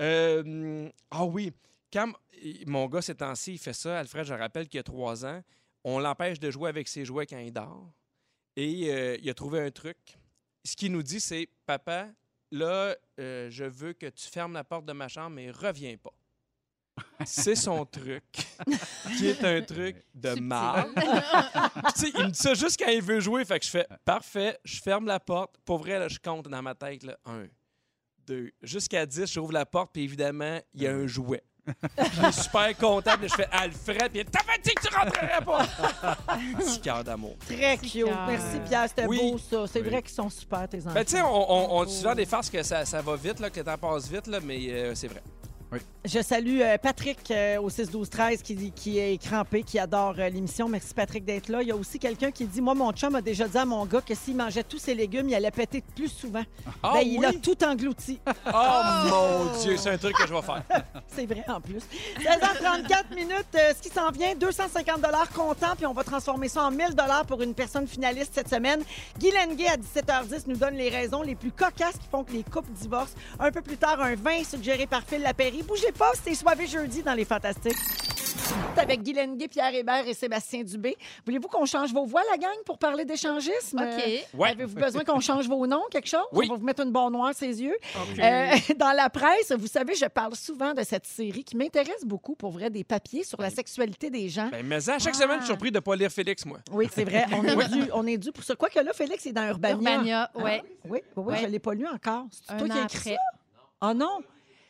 Euh, Ah oui, quand m- mon gars, ces temps-ci, il fait ça, Alfred, je rappelle qu'il a trois ans, on l'empêche de jouer avec ses jouets quand il dort. Et euh, il a trouvé un truc. Ce qu'il nous dit, c'est « Papa, là, euh, je veux que tu fermes la porte de ma chambre, mais reviens pas. » C'est son truc, qui est un truc de Subtil. mal. Puis, tu sais, il me dit ça juste quand il veut jouer. Fait que je fais « Parfait, je ferme la porte. » Pour vrai, là, je compte dans ma tête, là, un, deux, jusqu'à dix, j'ouvre la porte, puis évidemment, il y a un jouet. Je suis super content, puis je fais Alfred, puis t'as fait dit que tu rentrerais pas! Petit cœur d'amour. Très cute. cœur. Merci, Pierre. C'était Oui. beau, ça. C'est Oui. vrai qu'ils sont super, tes enfants. Ben, tu sais, on, on, on dit souvent des farces que ça, ça va vite, là, que le temps passe vite, là, mais euh, c'est vrai. Je salue euh, Patrick euh, au six douze treize qui, qui est crampé, qui adore euh, l'émission. Merci Patrick d'être là. Il y a aussi quelqu'un qui dit, moi, mon chum a déjà dit à mon gars que s'il mangeait tous ses légumes, il allait péter plus souvent. Ah Ben, il oui? a tout englouti. Oh mon Dieu, c'est un truc que je vais faire. C'est vrai en plus. seize heures trente-quatre minutes, euh, ce qui s'en vient, deux cent cinquante comptant, puis on va transformer ça en mille pour une personne finaliste cette semaine. Guy Lenguet, à dix-sept heures dix, nous donne les raisons les plus cocasses qui font que les couples divorcent. Un peu plus tard, un vin suggéré par Phil Lapéry. Bougez pas, c'est soivé jeudi dans les Fantastiques. Avec Guy Lenguet, Pierre Hébert et Sébastien Dubé. Voulez-vous qu'on change vos voix, la gang, pour parler d'échangisme? OK. Ouais. Avez-vous besoin qu'on change vos noms, quelque chose? Oui. On va vous mettre une barre noire ses yeux. OK. Euh, dans la presse, vous savez, je parle souvent de cette série qui m'intéresse beaucoup, pour vrai, des papiers sur la sexualité des gens. Ben, mais à chaque Ah. semaine, je suis surpris de ne pas lire Félix, moi. Oui, c'est vrai. On est dû, on est dû pour ça. Quoique là, Félix est dans Urbania. Urbania, Ah, ouais. Oui, oui, oui, Ouais. je ne l'ai pas lu encore. C'est Un toi qui an as écrit après. ça? Ah non.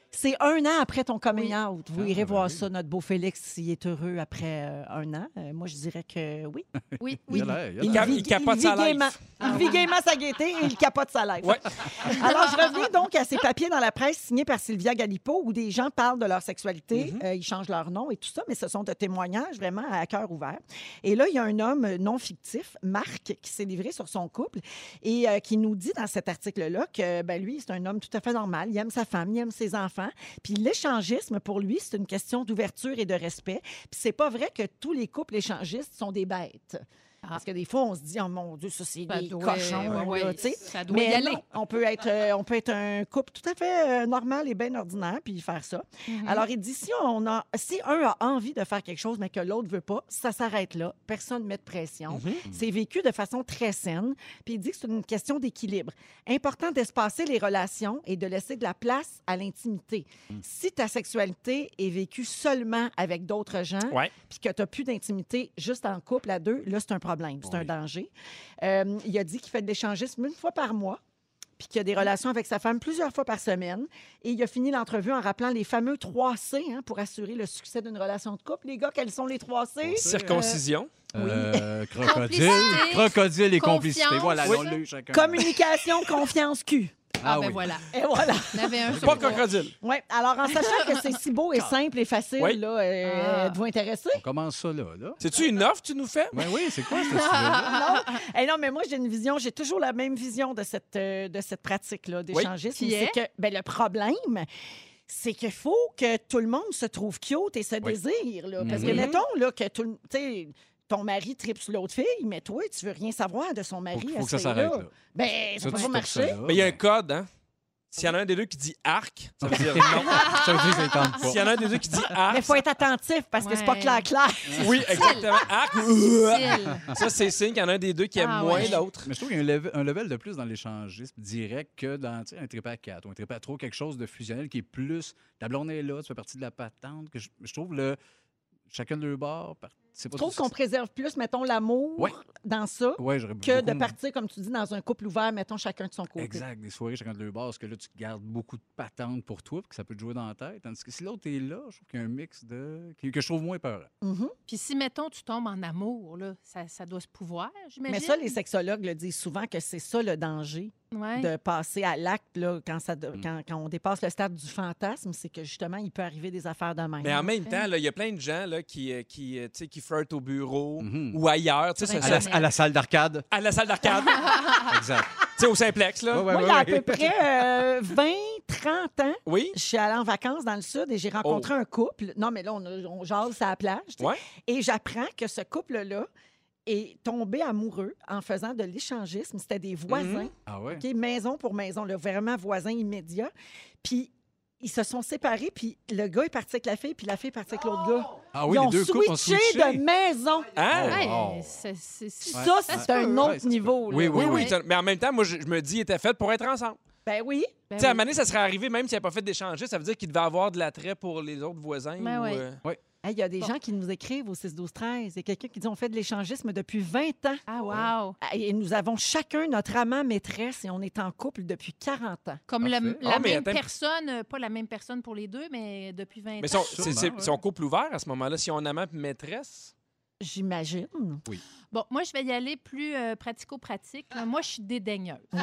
C'est un an après ton coming Oui. out. Vous Ah, irez ben voir oui. ça, notre beau Félix, s'il est heureux après euh, un an. Euh, moi, je dirais que oui. Oui, Il oui. a l'air, il a Il, l'air. cap- vit, il capote il sa vit life. gaiement, il vit gaiement sa gaieté et il capote sa life. Ouais. Alors, je reviens donc à ces papiers dans la presse signés par Sylvia Galipo où des gens parlent de leur sexualité. Mm-hmm. Euh, ils changent leur nom et tout ça, mais ce sont de témoignages vraiment à cœur ouvert. Et là, il y a un homme non fictif, Marc, qui s'est livré sur son couple et euh, qui nous dit dans cet article-là que ben, lui, c'est un homme tout à fait normal. Il aime sa femme, il aime ses enfants. Puis l'échangisme, pour lui, c'est une question d'ouverture et de respect. Puis c'est pas vrai que tous les couples échangistes sont des bêtes. Parce que des fois, on se dit, oh mon Dieu, ça, c'est Ça des doit- cochons. ouais, là, ouais, tu sais. ça doit Mais y aller. non, on peut, être, euh, on peut être un couple tout à fait euh, normal et bien ordinaire, puis faire ça. Mhm. Alors, il dit, si, on a, si un a envie de faire quelque chose, mais que l'autre veut pas, ça s'arrête là. Personne ne met de pression. C'est vécu de façon très saine. Puis il dit que c'est une question d'équilibre. Important d'espacer les relations et de laisser de la place à l'intimité. Si ta sexualité est vécue seulement avec d'autres gens, Ouais. puis que tu n'as plus d'intimité juste en couple à deux, là, c'est un problème, c'est un Oui. danger. Euh, il a dit qu'il fait de l'échangisme une fois par mois, puis qu'il a des relations avec sa femme plusieurs fois par semaine. Et il a fini l'entrevue en rappelant les fameux trois C hein, pour assurer le succès d'une relation de couple. Les gars, quels sont les trois C? Circoncision. Euh, crocodile, Complicité, crocodile et complicité. confiance. Voilà, Oui. on l'a eu chacun. Communication, confiance, cul. Ah, Ah ben oui. voilà. Et voilà. On avait un sur Pas trois. crocodile. Ouais. Alors, en sachant que c'est si beau et simple et facile, Oui. là, euh, Ah. êtes-vous intéressé? On commence ça là. là. C'est-tu une offre que tu nous fais? Ben oui, c'est quoi ce sujet-là? non. Eh non, mais moi, j'ai une vision, j'ai toujours la même vision de cette, euh, de cette pratique-là d'échangisme. Qui C'est est? que ben, le problème, c'est qu'il faut que tout le monde se trouve cute et se Oui. désire. Là, parce que, Mhm. mettons, là, que tout le- tu sais, ton mari tripe sur l'autre fille, mais toi, tu veux rien savoir de son mari. Faut, à faut que ça ce fille-là. s'arrête là. Ben, ça Ça, peut tu pas stoppes marcher. ça, là. Mais il y a un code, hein? S'il y en a un des deux qui dit arc, ça veut dire non. Je te dis, ça ne tente pas. S'il y en a un des deux qui dit Mais arc, il faut être attentif parce que c'est pas Ouais. clair, clair. oui, exactement. Arc, Difficile. ça, c'est signe qu'il y en a un des deux qui aime Ah, moins ouais. l'autre. Mais je trouve qu'il y a un level, un level de plus dans l'échangisme direct que dans tu sais, un trip à quatre ou un trip à trois, quelque chose de fusionnel qui est plus. Ta blonde est là, tu fais partie de la patente. Que je, je trouve le. Chacun de leur bord. par- C'est pas Je trouve tout- qu'on préserve plus, mettons, l'amour Ouais. dans ça Ouais, j'aurais que de beaucoup- partir, comme tu dis, dans un couple ouvert, mettons, chacun de son côté. Exact, des soirées chacun de leur bord, parce que là, tu gardes beaucoup de patentes pour toi, puis que ça peut te jouer dans la tête. Tandis que si l'autre est là, je trouve qu'il y a un mix de. que que je trouve moins peur. Mhm. Puis si, mettons, tu tombes en amour, là, ça, ça doit se pouvoir, j'imagine. Mais ça, les sexologues le disent souvent que c'est ça le danger Ouais. de passer à l'acte là, quand, ça, de- Mm. quand, quand on dépasse le stade du fantasme, c'est que justement, il peut arriver des affaires de même. Mais en même temps, là, il y a plein de gens là, qui, euh, qui, euh, tu sais, qui flirtent au bureau Mhm. ou ailleurs, tu sais, Sur ça- À la, ça- à la salle d'arcade. à la salle d'arcade, Exact. tu sais, au simplex, là. Ouais, ouais, Moi, il ouais, y a à ouais. peu près euh, vingt, trente ans, Oui? je suis allée en vacances dans le sud et j'ai rencontré un couple. Non, mais là, on, a- on jase à la plage. tu sais. Ouais. Et j'apprends que ce couple-là est tombé amoureux en faisant de l'échangisme. C'était des voisins. Mhm. Ah ouais? OK, maison pour maison, là, vraiment voisins immédiats. Puis ils se sont séparés, puis le gars est parti avec la fille, puis la fille est partie avec l'autre gars. Ah oui, Ils les ont deux couples ont switché switché. de maison. Hein? Ouais, Oh. c'est- c'est- c'est- Ouais. Ça, ça se c'est un peut. autre Ouais, ça se niveau. peut. Oui, là. oui, Oui, oui. Ouais. ça- Mais en même temps, moi, je, je me dis, il était fait pour être ensemble. Ben oui. Ben Tu sais, à un oui. moment donné, ça serait arrivé, même s'il n'avait pas fait d'échanger, ça veut dire qu'il devait avoir de l'attrait pour les autres voisins. Ben ou, ouais. euh, Hey, il y a des Bon. gens qui nous écrivent au six douze treize. Il y a quelqu'un qui dit on fait de l'échangisme depuis vingt ans. Ah, wow. Et nous avons chacun notre amant maîtresse et on est en couple depuis quarante ans. Comme le- Parfait. la Ah, mais même attends. personne, euh, pas la même personne pour les deux, mais depuis vingt Mais ans. son, c'est, Sûrement, c'est- ouais. son couple ouvert à ce moment-là, si on a un amant et maîtresse. J'imagine. Bon, moi, je vais y aller plus euh, pratico-pratique. là. Moi, je suis dédaigneuse. OK?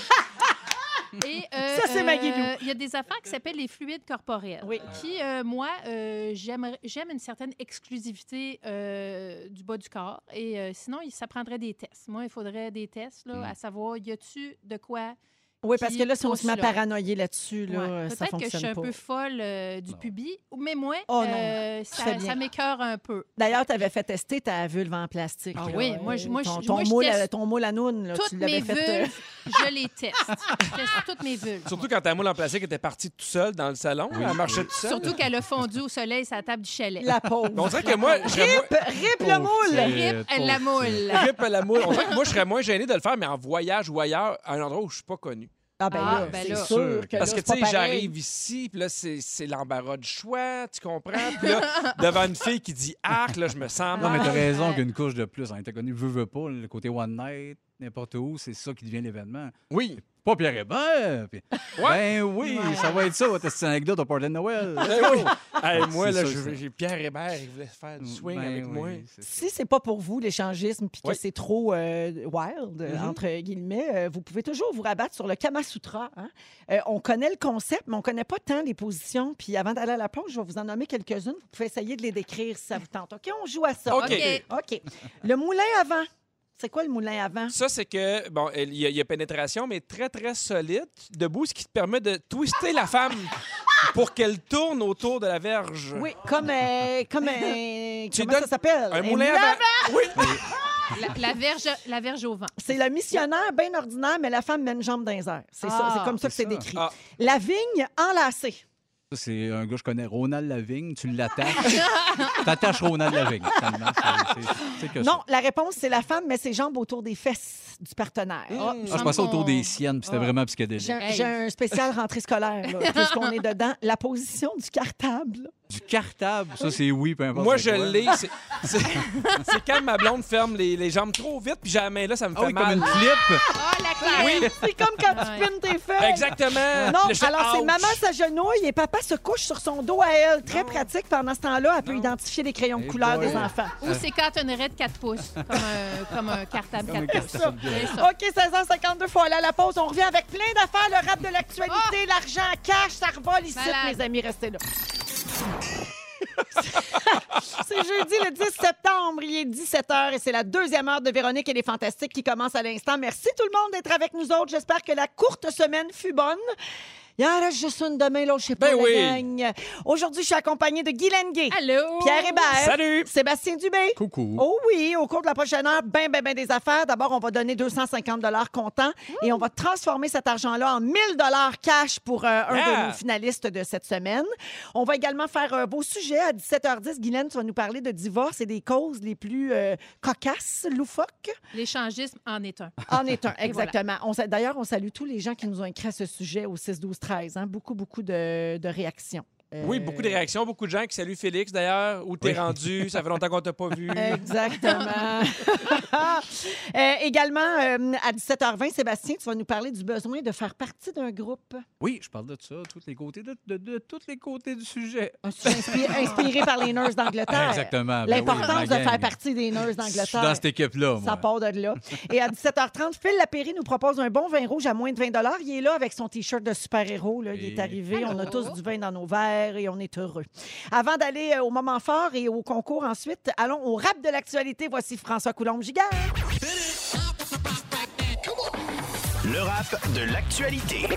Et, euh, Ça, c'est ma guilou. euh, Il y a des affaires qui s'appellent les fluides corporels. Oui. Qui, euh, moi, euh, j'aimerais- j'aime une certaine exclusivité euh, du bas du corps. Et euh, sinon, il- ça prendrait des tests. Moi, il faudrait des tests, là, Mm. à savoir, y a-tu de quoi. Oui, parce Qui que là, si on pousse se met à là. paranoïer là-dessus, là, Ouais. euh, ça Peut-être que je fonctionne suis un pas. peu folle euh, du Non. pubis, mais moi, Oh non, euh, tu fais ça, bien. ça m'écœure un peu. D'ailleurs, tu avais fait tester ta vulve en plastique. Ah là. oui, moi, je- moi, ton, je- ton moi, je moule, teste à- ton moule à noun, là, tu Toutes l'avais mes fait. euh, vulves, je les teste. Je teste toutes mes vulves. Surtout quand ta moule en plastique était partie tout seule dans le salon. Elle marchait tout seule. Surtout qu'elle a fondu au soleil sur la table du chalet. la pauvre. On dirait que moi, je serais moins... Rip, rip le moule! Pauvre Rip, petite, la pauvre moule. Rip la moule. On dirait que moi, je serais moins gêné de le faire, mais en voyage ou ailleurs, à un endroit où je suis pas connu. Ah ben Ah, là, ben c'est là. sûr que Parce là, que, c'est tu pas sais, pareil. j'arrive ici, puis là, c'est, c'est l'embarras du choix, tu comprends? Puis là, devant une fille qui dit arc, là, je me sens... Non, mais t'as Ah, raison ouais. qu'une couche de plus, on était connu, veut, veut pas, le côté one night, n'importe où, c'est ça qui devient l'événement. Oui. Pas Pierre Hébert. Puis, ben oui, Ouais. ça va être ça, votre petite anecdote au party de Noël. Eh oui. Hey, moi, C'est là, ça, je- ça. j'ai Pierre Hébert, il voulait faire du swing Ben avec oui, moi. c'est ça. Si c'est pas pour vous, l'échangisme, puis que Oui. c'est trop euh, wild, euh, Mhm. entre guillemets, euh, vous pouvez toujours vous rabattre sur le Kama Sutra. Hein? Euh, on connaît le concept, mais on connaît pas tant les positions. Puis avant d'aller à la plonge, je vais vous en nommer quelques-unes. Vous pouvez essayer de les décrire si ça vous tente. OK, on joue à ça. OK. OK. OK. Le moulin avant. C'est quoi le moulin avant? Ça, c'est que, bon, il y, a- il y a pénétration, mais très, très solide, debout, ce qui te permet de twister la femme pour qu'elle tourne autour de la verge. Oui, comme, euh, comme un... Tu comment donnes ça s'appelle? Un moulin avant. Oui. La, la verge, la verge au vent. C'est le missionnaire bien ordinaire, mais la femme met une jambe dans les airs. C'est ça, Ah. c'est comme ça que C'est c'est ça. décrit. Ah. La vigne enlacée. Ça, c'est un gars que je connais, Ronald Lavigne. Tu l'attaches. T'attaches Ronald Lavigne, finalement. C'est- c'est- C'est que Non, ça. la réponse, c'est la femme met ses jambes autour des fesses du partenaire. Oh, Ah, je passais autour des siennes, puis c'était Ah. vraiment psychédélique. J'ai Hey. j'ai un spécial rentrée scolaire, là, puisqu'on est dedans. La position du cartable. Du cartable, ça, c'est oui, peu importe. Moi, c'est je quoi. l'ai. C'est c'est- c'est quand ma blonde ferme les, les jambes trop vite, puis j'ai la main là, ça me Ah fait oui, comme mal. une clip. Ah, la claire. Oui, c'est comme quand tu Ouais. pines tes fesses. Exactement. Non, Puis là, je fais, alors c'est ouch. maman s'agenouille et papa se couche sur son dos à elle. Très pratique. Pendant ce temps-là, elle peut identifier les crayons de Eh couleur boy. des enfants. Ou c'est quand tu as une raie de quatre pouces, comme un, comme un cartable Comme un quatre pouces. cartable. C'est ça. OK, seize heures cinquante-deux, faut aller à la pause. On revient avec plein d'affaires, le rap de l'actualité, l'argent, cash, ça revole ici, Malade. mes amis, restez là. C'est jeudi le dix septembre, il est dix-sept heures et c'est la deuxième heure de Véronique et les Fantastiques qui commence à l'instant. Merci tout le monde d'être avec nous autres. J'espère que la courte semaine fut bonne. Il en reste juste une demain, là, je sais pas, Ben la oui. gang. Aujourd'hui, je suis accompagnée de Guy Lenguet, Allô? Pierre Hébert, Salut. Sébastien Dubé. Coucou. Oh oui, au cours de la prochaine heure, ben, ben, ben des affaires. D'abord, on va donner deux cent cinquante dollars comptant et on va transformer cet argent-là en mille dollars cash pour euh, un Yeah. de nos finalistes de cette semaine. On va également faire un beau sujet. À dix-sept heures dix, Guylaine, tu vas nous parler de divorce et des causes les plus euh, cocasses, loufoques. L'échangisme en est un. En est un, Et voilà. exactement. On sa- D'ailleurs, on salue tous les gens qui nous ont écrit à ce sujet au six douze treize. Hein? Beaucoup, beaucoup de, de réactions. Oui, Euh, beaucoup de réactions, beaucoup de gens qui saluent Félix d'ailleurs. Où t'es Oui. rendu? Ça fait longtemps qu'on t'a pas vu. Exactement. Euh, également, euh, à dix-sept heures vingt, Sébastien, tu vas nous parler du besoin de faire partie d'un groupe. Oui, je parle de ça, tous les côtés, de, de, de tous les côtés du sujet. Un sujet inspiré, inspiré par les Nurses d'Angleterre. Exactement. Ben oui, L'importance ma de gang. faire partie des Nurses Je suis d'Angleterre. dans cette équipe-là, Ça moi. part de là. Et à dix-sept heures trente, Phil Lapéry nous propose un bon vin rouge à moins de vingt dollars. Il est là avec son T-shirt de super-héros. là. Il est Et- arrivé. On a Allô? tous du vin dans nos verres et on est heureux. Avant d'aller euh, au moment fort et au concours ensuite, allons au rap de l'actualité. Voici François Coulombe-Giguère. Le rap de l'actualité.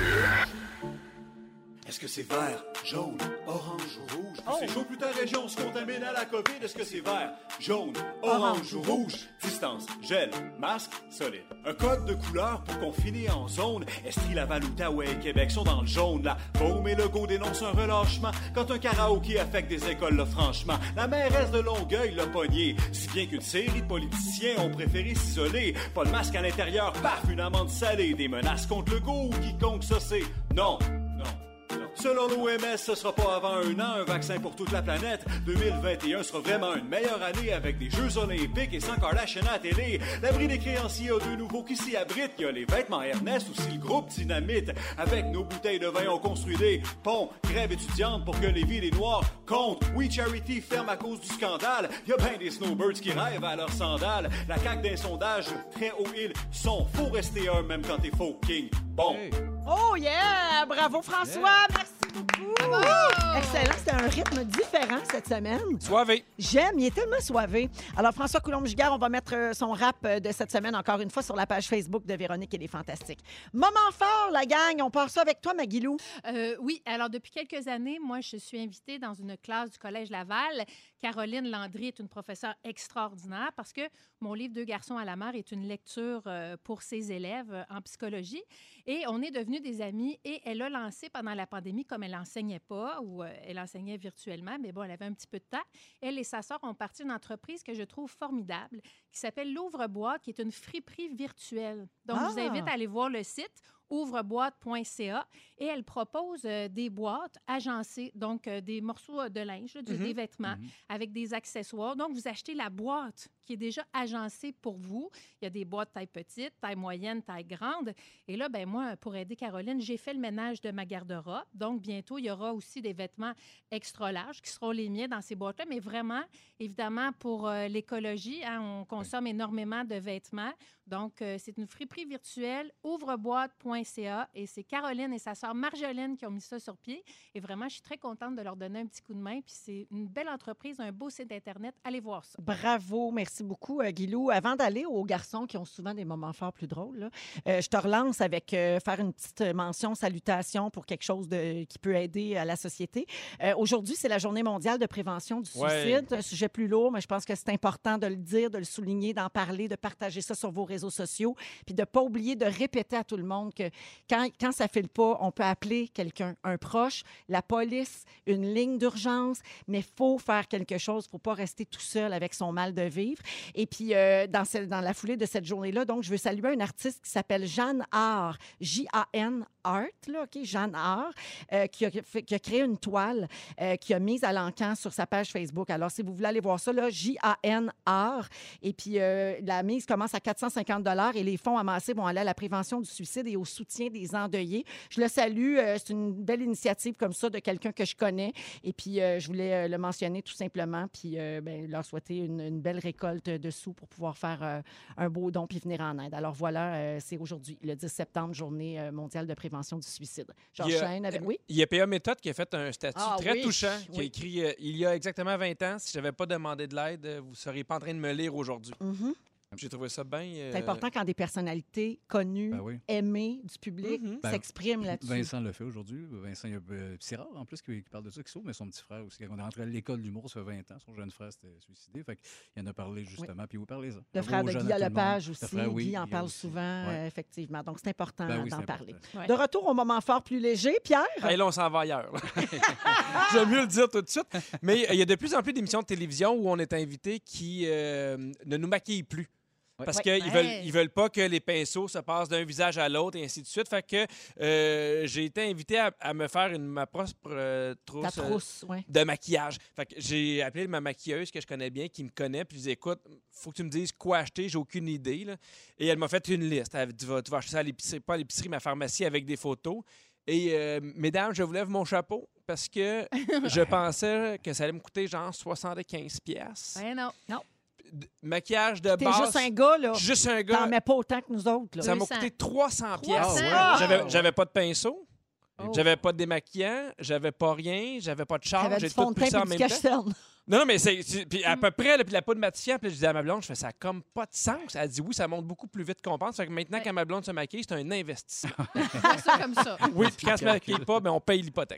Est-ce que c'est vert, jaune, orange ou rouge? C'est chaud, putain, région se contamine à la COVID. Est-ce que c'est vert, jaune, orange ou rouge? Distance, gel, masque, solide. Un code de couleur pour qu'on finisse en zone. Estrie, Laval, Outaouais et Québec sont dans le jaune. La Baume et Legault dénoncent un relâchement. Quand un karaoké affecte des écoles, là, franchement. La mairesse de Longueuil l'a pogné. Si bien qu'une série de politiciens ont préféré s'isoler. Pas de masque à l'intérieur, paf, une amende salée. Des menaces contre Legault ou quiconque ça c'est. Non, non. Selon l'O M S, ce sera pas avant un an un vaccin pour toute la planète. deux mille vingt et un sera vraiment une meilleure année avec des Jeux olympiques et sans Kardashian à la télé. L'abri des créanciers a deux nouveaux qui s'y abritent. Il y a les vêtements Ernest, aussi le groupe Dynamite. Avec nos bouteilles de vin, on construit des ponts. Grève étudiante pour que les villes et noirs comptent. We Charity ferme à cause du scandale. Il y a bien des snowbirds qui rêvent à leurs sandales. La C A Q d'un sondage, très haut ils sont. Faut rester un même quand t'es faux king. Bon. Hey. Oh yeah! Bravo François! Merci beaucoup! Excellent, c'était un rythme différent cette semaine. Soivé. J'aime, il est tellement soivé. Alors, François Coulombe-Giguère, on va mettre euh, son rap euh, de cette semaine encore une fois sur la page Facebook de Véronique et les Fantastiques. Moment fort, la gang, on part ça avec toi, Maguilou. Euh, oui, alors depuis quelques années, moi, je suis invitée dans une classe du Collège Laval. Caroline Landry est une professeure extraordinaire parce que mon livre Deux garçons à la mer est une lecture euh, pour ses élèves euh, en psychologie. Et on est devenus des amis et elle a lancé pendant la pandémie, comme elle n'enseignait pas ou euh, elle enseignait virtuellement, mais bon, elle avait un petit peu de temps. Elle et sa sœur ont parti d'une entreprise que je trouve formidable qui s'appelle L'Ouvre-Bois, qui est une friperie virtuelle. Donc, je vous Ah! invite à aller voir le site ouvreboîte point c a et elle propose euh, des boîtes agencées, donc euh, des morceaux de linge, là, du- Mhm. des vêtements, Mhm. avec des accessoires. Donc, vous achetez la boîte qui est déjà agencée pour vous. Il y a des boîtes taille petite, taille moyenne, taille grande. Et là, ben moi, pour aider Caroline, j'ai fait le ménage de ma garde-robe. Donc, bientôt, il y aura aussi des vêtements extra larges qui seront les miens dans ces boîtes-là. Mais vraiment, évidemment, pour euh, l'écologie, hein, on consomme énormément de vêtements. Donc, euh, c'est une friperie virtuelle, ouvreboîte point c a. Et c'est Caroline et sa sœur Marjolaine qui ont mis ça sur pied. Et vraiment, je suis très contente de leur donner un petit coup de main. Puis c'est une belle entreprise, un beau site Internet. Allez voir ça. Bravo, merci beaucoup, euh, Guilou. Avant d'aller aux garçons qui ont souvent des moments forts plus drôles, là, euh, je te relance avec euh, faire une petite mention, salutation pour quelque chose de, qui peut aider à la société. Euh, Aujourd'hui, c'est la Journée mondiale de prévention du suicide. Ouais. Un sujet plus lourd, mais je pense que c'est important de le dire, de le souligner, d'en parler, de partager ça sur vos réseaux sociaux, puis de ne pas oublier de répéter à tout le monde que quand, quand ça ne file pas, on peut appeler quelqu'un, un proche, la police, une ligne d'urgence, mais il faut faire quelque chose. Il ne faut pas rester tout seul avec son mal de vivre. Et puis, euh, dans, ce- dans la foulée de cette journée-là, donc, je veux saluer un artiste qui s'appelle Jeanne Art, J A N Art, là, OK, Jeanne Art, euh, qui, a, fait- qui a créé une toile euh, qui a mise à l'encan sur sa page Facebook. Alors, si vous voulez aller voir ça, là, J A N Art. Et puis, euh, la mise commence à quatre cent cinquante dollars et les fonds amassés vont aller à la prévention du suicide et au soutien des endeuillés. Je le salue. euh, c'est une belle initiative comme ça de quelqu'un que je connais. Et puis, euh, je voulais euh, le mentionner tout simplement. Puis, euh, ben, leur souhaiter une, une belle récolte de sous pour pouvoir faire euh, un beau don puis venir en aide. Alors, voilà, euh, c'est aujourd'hui, le dix septembre, journée euh, mondiale de prévention du suicide. Il y a- J'enchaîne avec. Oui. Il y a P A Méthode qui a fait un statut Ah très oui, touchant, qui a oui. écrit euh, il y a exactement vingt ans, si je n'avais pas demandé de l'aide, euh, vous ne seriez pas en train de me lire aujourd'hui. Mhm. J'ai trouvé ça bien. euh, C'est important quand des personnalités connues, Ben oui. aimées du public Mhm. Ben, s'expriment là-dessus. Vincent le fait aujourd'hui. Vincent, il y a euh, c'est rare en plus qui, qui parle de ça, qui sauve, mais son petit frère aussi. Quand on est rentré à l'école de l'humour, ça fait vingt ans, son jeune frère s'était suicidé. Fait qu'il en a parlé justement. Puis vous parlez-en. Le Bravo frère aux de jeunes, Guy à tout le monde. Lepage Le aussi. frère, oui, Guy en Guy parle aussi. souvent, Ouais. euh, effectivement. Donc, c'est important Ben oui, d'en c'est parler. important. Ouais. De retour au moment fort plus léger, Pierre. Hey, là, on s'en va ailleurs. là. J'aime mieux le dire tout de suite. Mais euh, il y a de plus en plus d'émissions de télévision où on est invité qui euh, ne nous maquillent plus. Ouais. Parce Ouais. qu'ils veulent, Ouais. ils veulent pas que les pinceaux se passent d'un visage à l'autre et ainsi de suite. Fait que euh, j'ai été invité à, à me faire une, ma propre euh, trousse, Ta euh, trousse, oui. de maquillage. Fait que j'ai appelé ma maquilleuse que je connais bien, qui me connaît, puis je lui ai dit, écoute, faut que tu me dises quoi acheter, j'ai aucune idée. Là. Et elle m'a fait une liste. Elle a dit, tu vas, tu vas acheter ça à l'épicerie, pas à l'épicerie, mais à la pharmacie avec des photos. Et euh, mesdames, je vous lève mon chapeau parce que je pensais que ça allait me coûter genre soixante-quinze piastres. Ouais, non. D- Maquillage de T'es base. juste un gars, là. Juste un T'en gars. mets pas autant que nous autres, là. Ça m'a deux cents. coûté trois cents piastres. trois cents? Ah, ouais. J'avais, Ah, ouais. j'avais pas de pinceau. Oh. J'avais pas de démaquillant, j'avais pas rien, j'avais pas de charge, T'avais j'ai du fond tout de pris teint ça en et du même temps. cache-cerne. Non, non, mais c'est. c'est- Puis à peu près, là, puis la poudre matifiante, puis je disais à ma blonde, je fais ça a comme pas de sens. Elle dit oui, ça monte beaucoup plus vite qu'on pense. Fait que maintenant, Ouais. quand ma blonde se maquille, c'est un investissement. C'est ça comme ça. Oui, puis quand elle se maquille pas, ben, on paye l'hypothèque.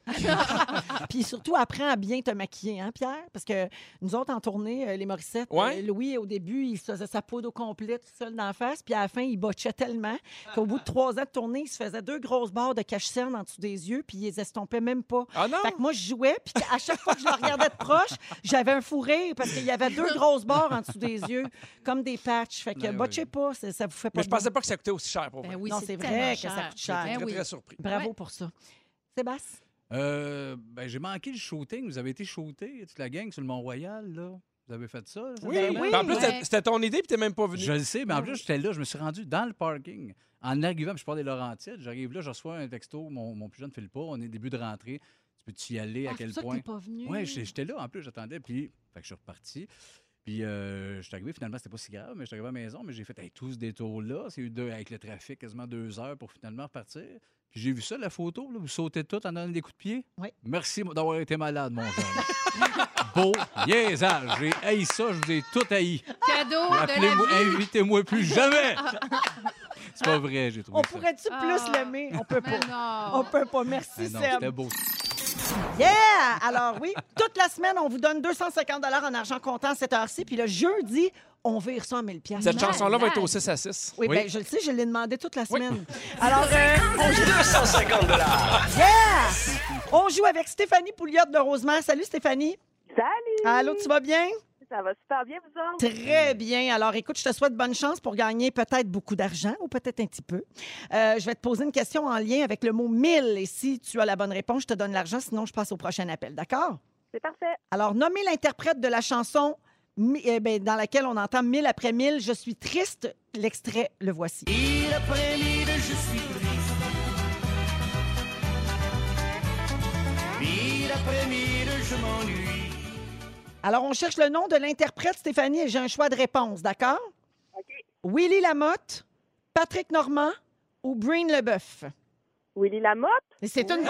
Puis surtout, apprends à bien te maquiller, hein, Pierre? Parce que nous autres, en tournée, euh, les Morissettes, Ouais. euh, Louis, au début, il se faisait sa poudre au complet tout seul dans la face. Puis à la fin, il botchait tellement qu'au bout de trois ans de tournée, il se faisait deux grosses barres de cache-cerne en dessous des yeux, puis il les estompait même pas. Ah non? Fait que moi, je jouais, puis à chaque fois que je le regardais de proche, j'avais un fou rire parce qu'il y avait deux grosses barres en dessous des yeux, comme des patchs. Fait que Ouais, botchez ouais. pas, ça, ça vous fait pas Mais je de bien. pensais pas que ça coûtait aussi cher pour Ben vrai. oui, Non, c'est c'est tellement vrai que ça coûte cher. Ben J'étais oui. très surpris. Bravo Ouais. pour ça. Sébastien? Euh, ben, j'ai manqué le shooting. Vous avez été shooté, toute la gang, sur le Mont-Royal, là. Vous avez fait ça? là, Oui, Ben sincèrement? oui. Puis en plus, Ouais. c'était- c'était ton idée, puis t'es même pas venu. Je le sais, mais en plus, j'étais là, je me suis rendu dans le parking. En arrivant, puis je pars des Laurentides, j'arrive là, je reçois un texto, mon, mon plus jeune ne file pas, on est début de rentrée. Tu peux-tu y aller, Ah, à c'est quel pour ça que point? t'es pas venu. Oui, j'étais là, en plus, j'attendais, puis fait que je suis reparti. Puis euh, je suis arrivé, finalement, c'était pas si grave, mais je suis arrivé à la maison, mais j'ai fait hey, tout ce détour-là. C'est eu deux, avec le trafic, quasiment deux heures pour finalement repartir. Puis j'ai vu ça, la photo, là, vous sautez tout en donnant des coups de pied. Oui. Merci d'avoir été malade, mon jeune. Beau niaisage. J'ai haï ça, je vous ai tout haï. Cadeau de Appelez-moi, la vie. invitez-moi plus jamais. C'est pas vrai, j'ai trouvé On ça. pourrait-tu Ah. plus l'aimer? On peut Mais pas. non. On peut pas. Merci, Ah non, Seb. c'était beau. Yeah! Alors oui, toute la semaine, on vous donne deux cent cinquante dollars en argent comptant à cette heure-ci. Puis le jeudi, on vire ça en mille piastres. Cette chanson-là va être au Malade. six à six. Oui, Oui. bien, je le sais, je l'ai demandé toute la semaine. Alors, euh, on joue... deux cent cinquante dollars. Yeah! On joue avec Stéphanie Pouliot de Rosemère. Salut, Stéphanie. Salut! Allô, tu vas bien? Ça va super bien, vous autres? Très bien. Alors, écoute, je te souhaite bonne chance pour gagner peut-être beaucoup d'argent ou peut-être un petit peu. Euh, je vais te poser une question en lien avec le mot mille. Et si tu as la bonne réponse, je te donne l'argent. Sinon, je passe au prochain appel. D'accord? C'est parfait. Alors, nommez l'interprète de la chanson mi- eh ben, dans laquelle on entend mille après mille. Je suis triste. L'extrait, le voici. Mille après mille, je suis triste. Mille après mille, je m'ennuie. Alors, on cherche le nom de l'interprète, Stéphanie, et j'ai un choix de réponse, d'accord? OK. Willy Lamotte, Patrick Normand ou Breen Leboeuf? Willy Lamotte? Et c'est une bonne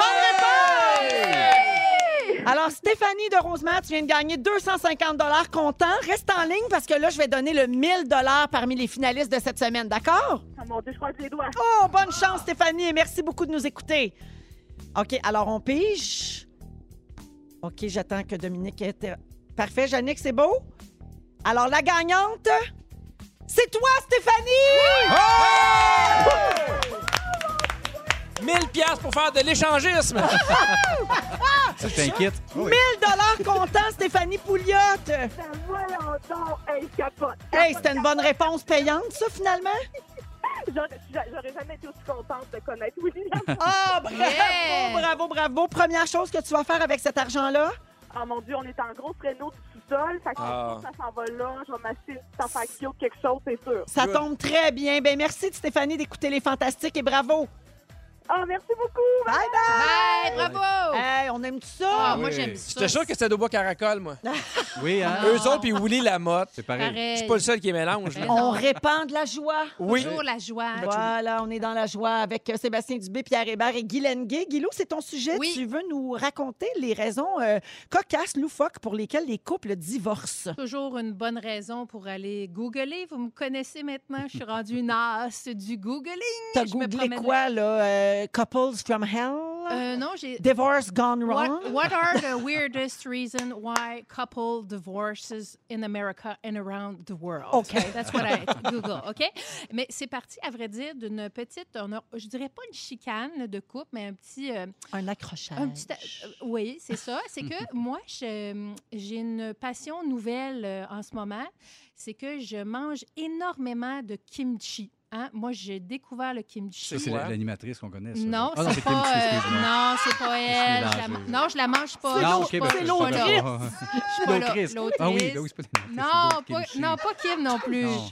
réponse! Alors, Stéphanie de Rosemère, tu viens de gagner deux cent cinquante dollars comptant. Reste en ligne parce que là, je vais donner le mille dollars parmi les finalistes de cette semaine, d'accord? Oh mon Dieu, je crois que les doigts. Oh, bonne chance, Stéphanie, et merci beaucoup de nous écouter. OK, alors on pige. OK, j'attends que Dominique ait... Parfait, Jannick, c'est beau? Alors, la gagnante, c'est toi, Stéphanie! mille piastres pour faire de l'échangisme. Ça, je t'inquiète. Oh oui. mille dollars comptant, Stéphanie Pouliot. Ben voyons donc, hey, je capote. Hey, c'était une bonne réponse payante, ça, finalement? J'aurais j'aurais jamais été aussi contente de connaître Willy Lamotte. Ah, bravo, Yeah! bravo, bravo. Première chose que tu vas faire avec cet argent-là? Oh mon Dieu, on est en grosse réno du sous-sol. Fait que Ah. ça s'en va là. Je vais m'acheter une petite affaire cute, quelque chose, c'est sûr. Ça Good. tombe très bien. Ben merci de Stéphanie d'écouter Les Fantastiques et bravo. Ah, merci beaucoup. Bye bye! Bye, bravo! Hey, on aime ça? Ah, oui. moi, j'aime ça. J'étais sûr que c'était Dubois Caracol, moi. Oui, hein? Eux autres, puis Willy Lamotte. C'est pareil. Pareil. Je suis pas le seul qui mélange. là. Ben On non. répand de la joie. Oui. Toujours la joie. Voilà, on est dans la joie avec euh, Sébastien Dubé, Pierre Hébert et Guy Lenguet. Guilou, c'est ton sujet. Oui. Tu veux nous raconter les raisons euh, cocasses, loufoques pour lesquelles les couples divorcent? Toujours une bonne raison pour aller googler. Vous me connaissez maintenant. Je suis rendue une as du googling. T'as Je me googlé promène- quoi, là? Euh, couples from Hell? Euh, non, j'ai... Divorce gone wrong? What, what are the weirdest reasons why couple divorces in America and around the world? OK. That's what I Google, OK? Mais c'est parti, à vrai dire, d'une petite, on a- je dirais pas une chicane là, de couple, mais un petit... euh, Un accrochage. un petit euh, oui, c'est ça. C'est que moi, je- j'ai une passion nouvelle euh, en ce moment. C'est que je mange énormément de kimchi. Hein? Moi, j'ai découvert le kimchi. Ça, c'est Ouais. la- l'animatrice qu'on connaît. Ça. Non, Ah, c'est c'est pas. Kimchi, euh, excuse-moi. non, c'est pas elle. Je Je suis la- mélangé. non, je la mange pas. Non, Je OK, suis ben, pas- je je suis suis pas là. d'accord. Je suis L'autrice. pas là. L'autrice. Ah oui, ben oui, c'est pas l'animatrice, Non, c'est l'autre pas, Kimchi. non, pas Kim non plus. Non.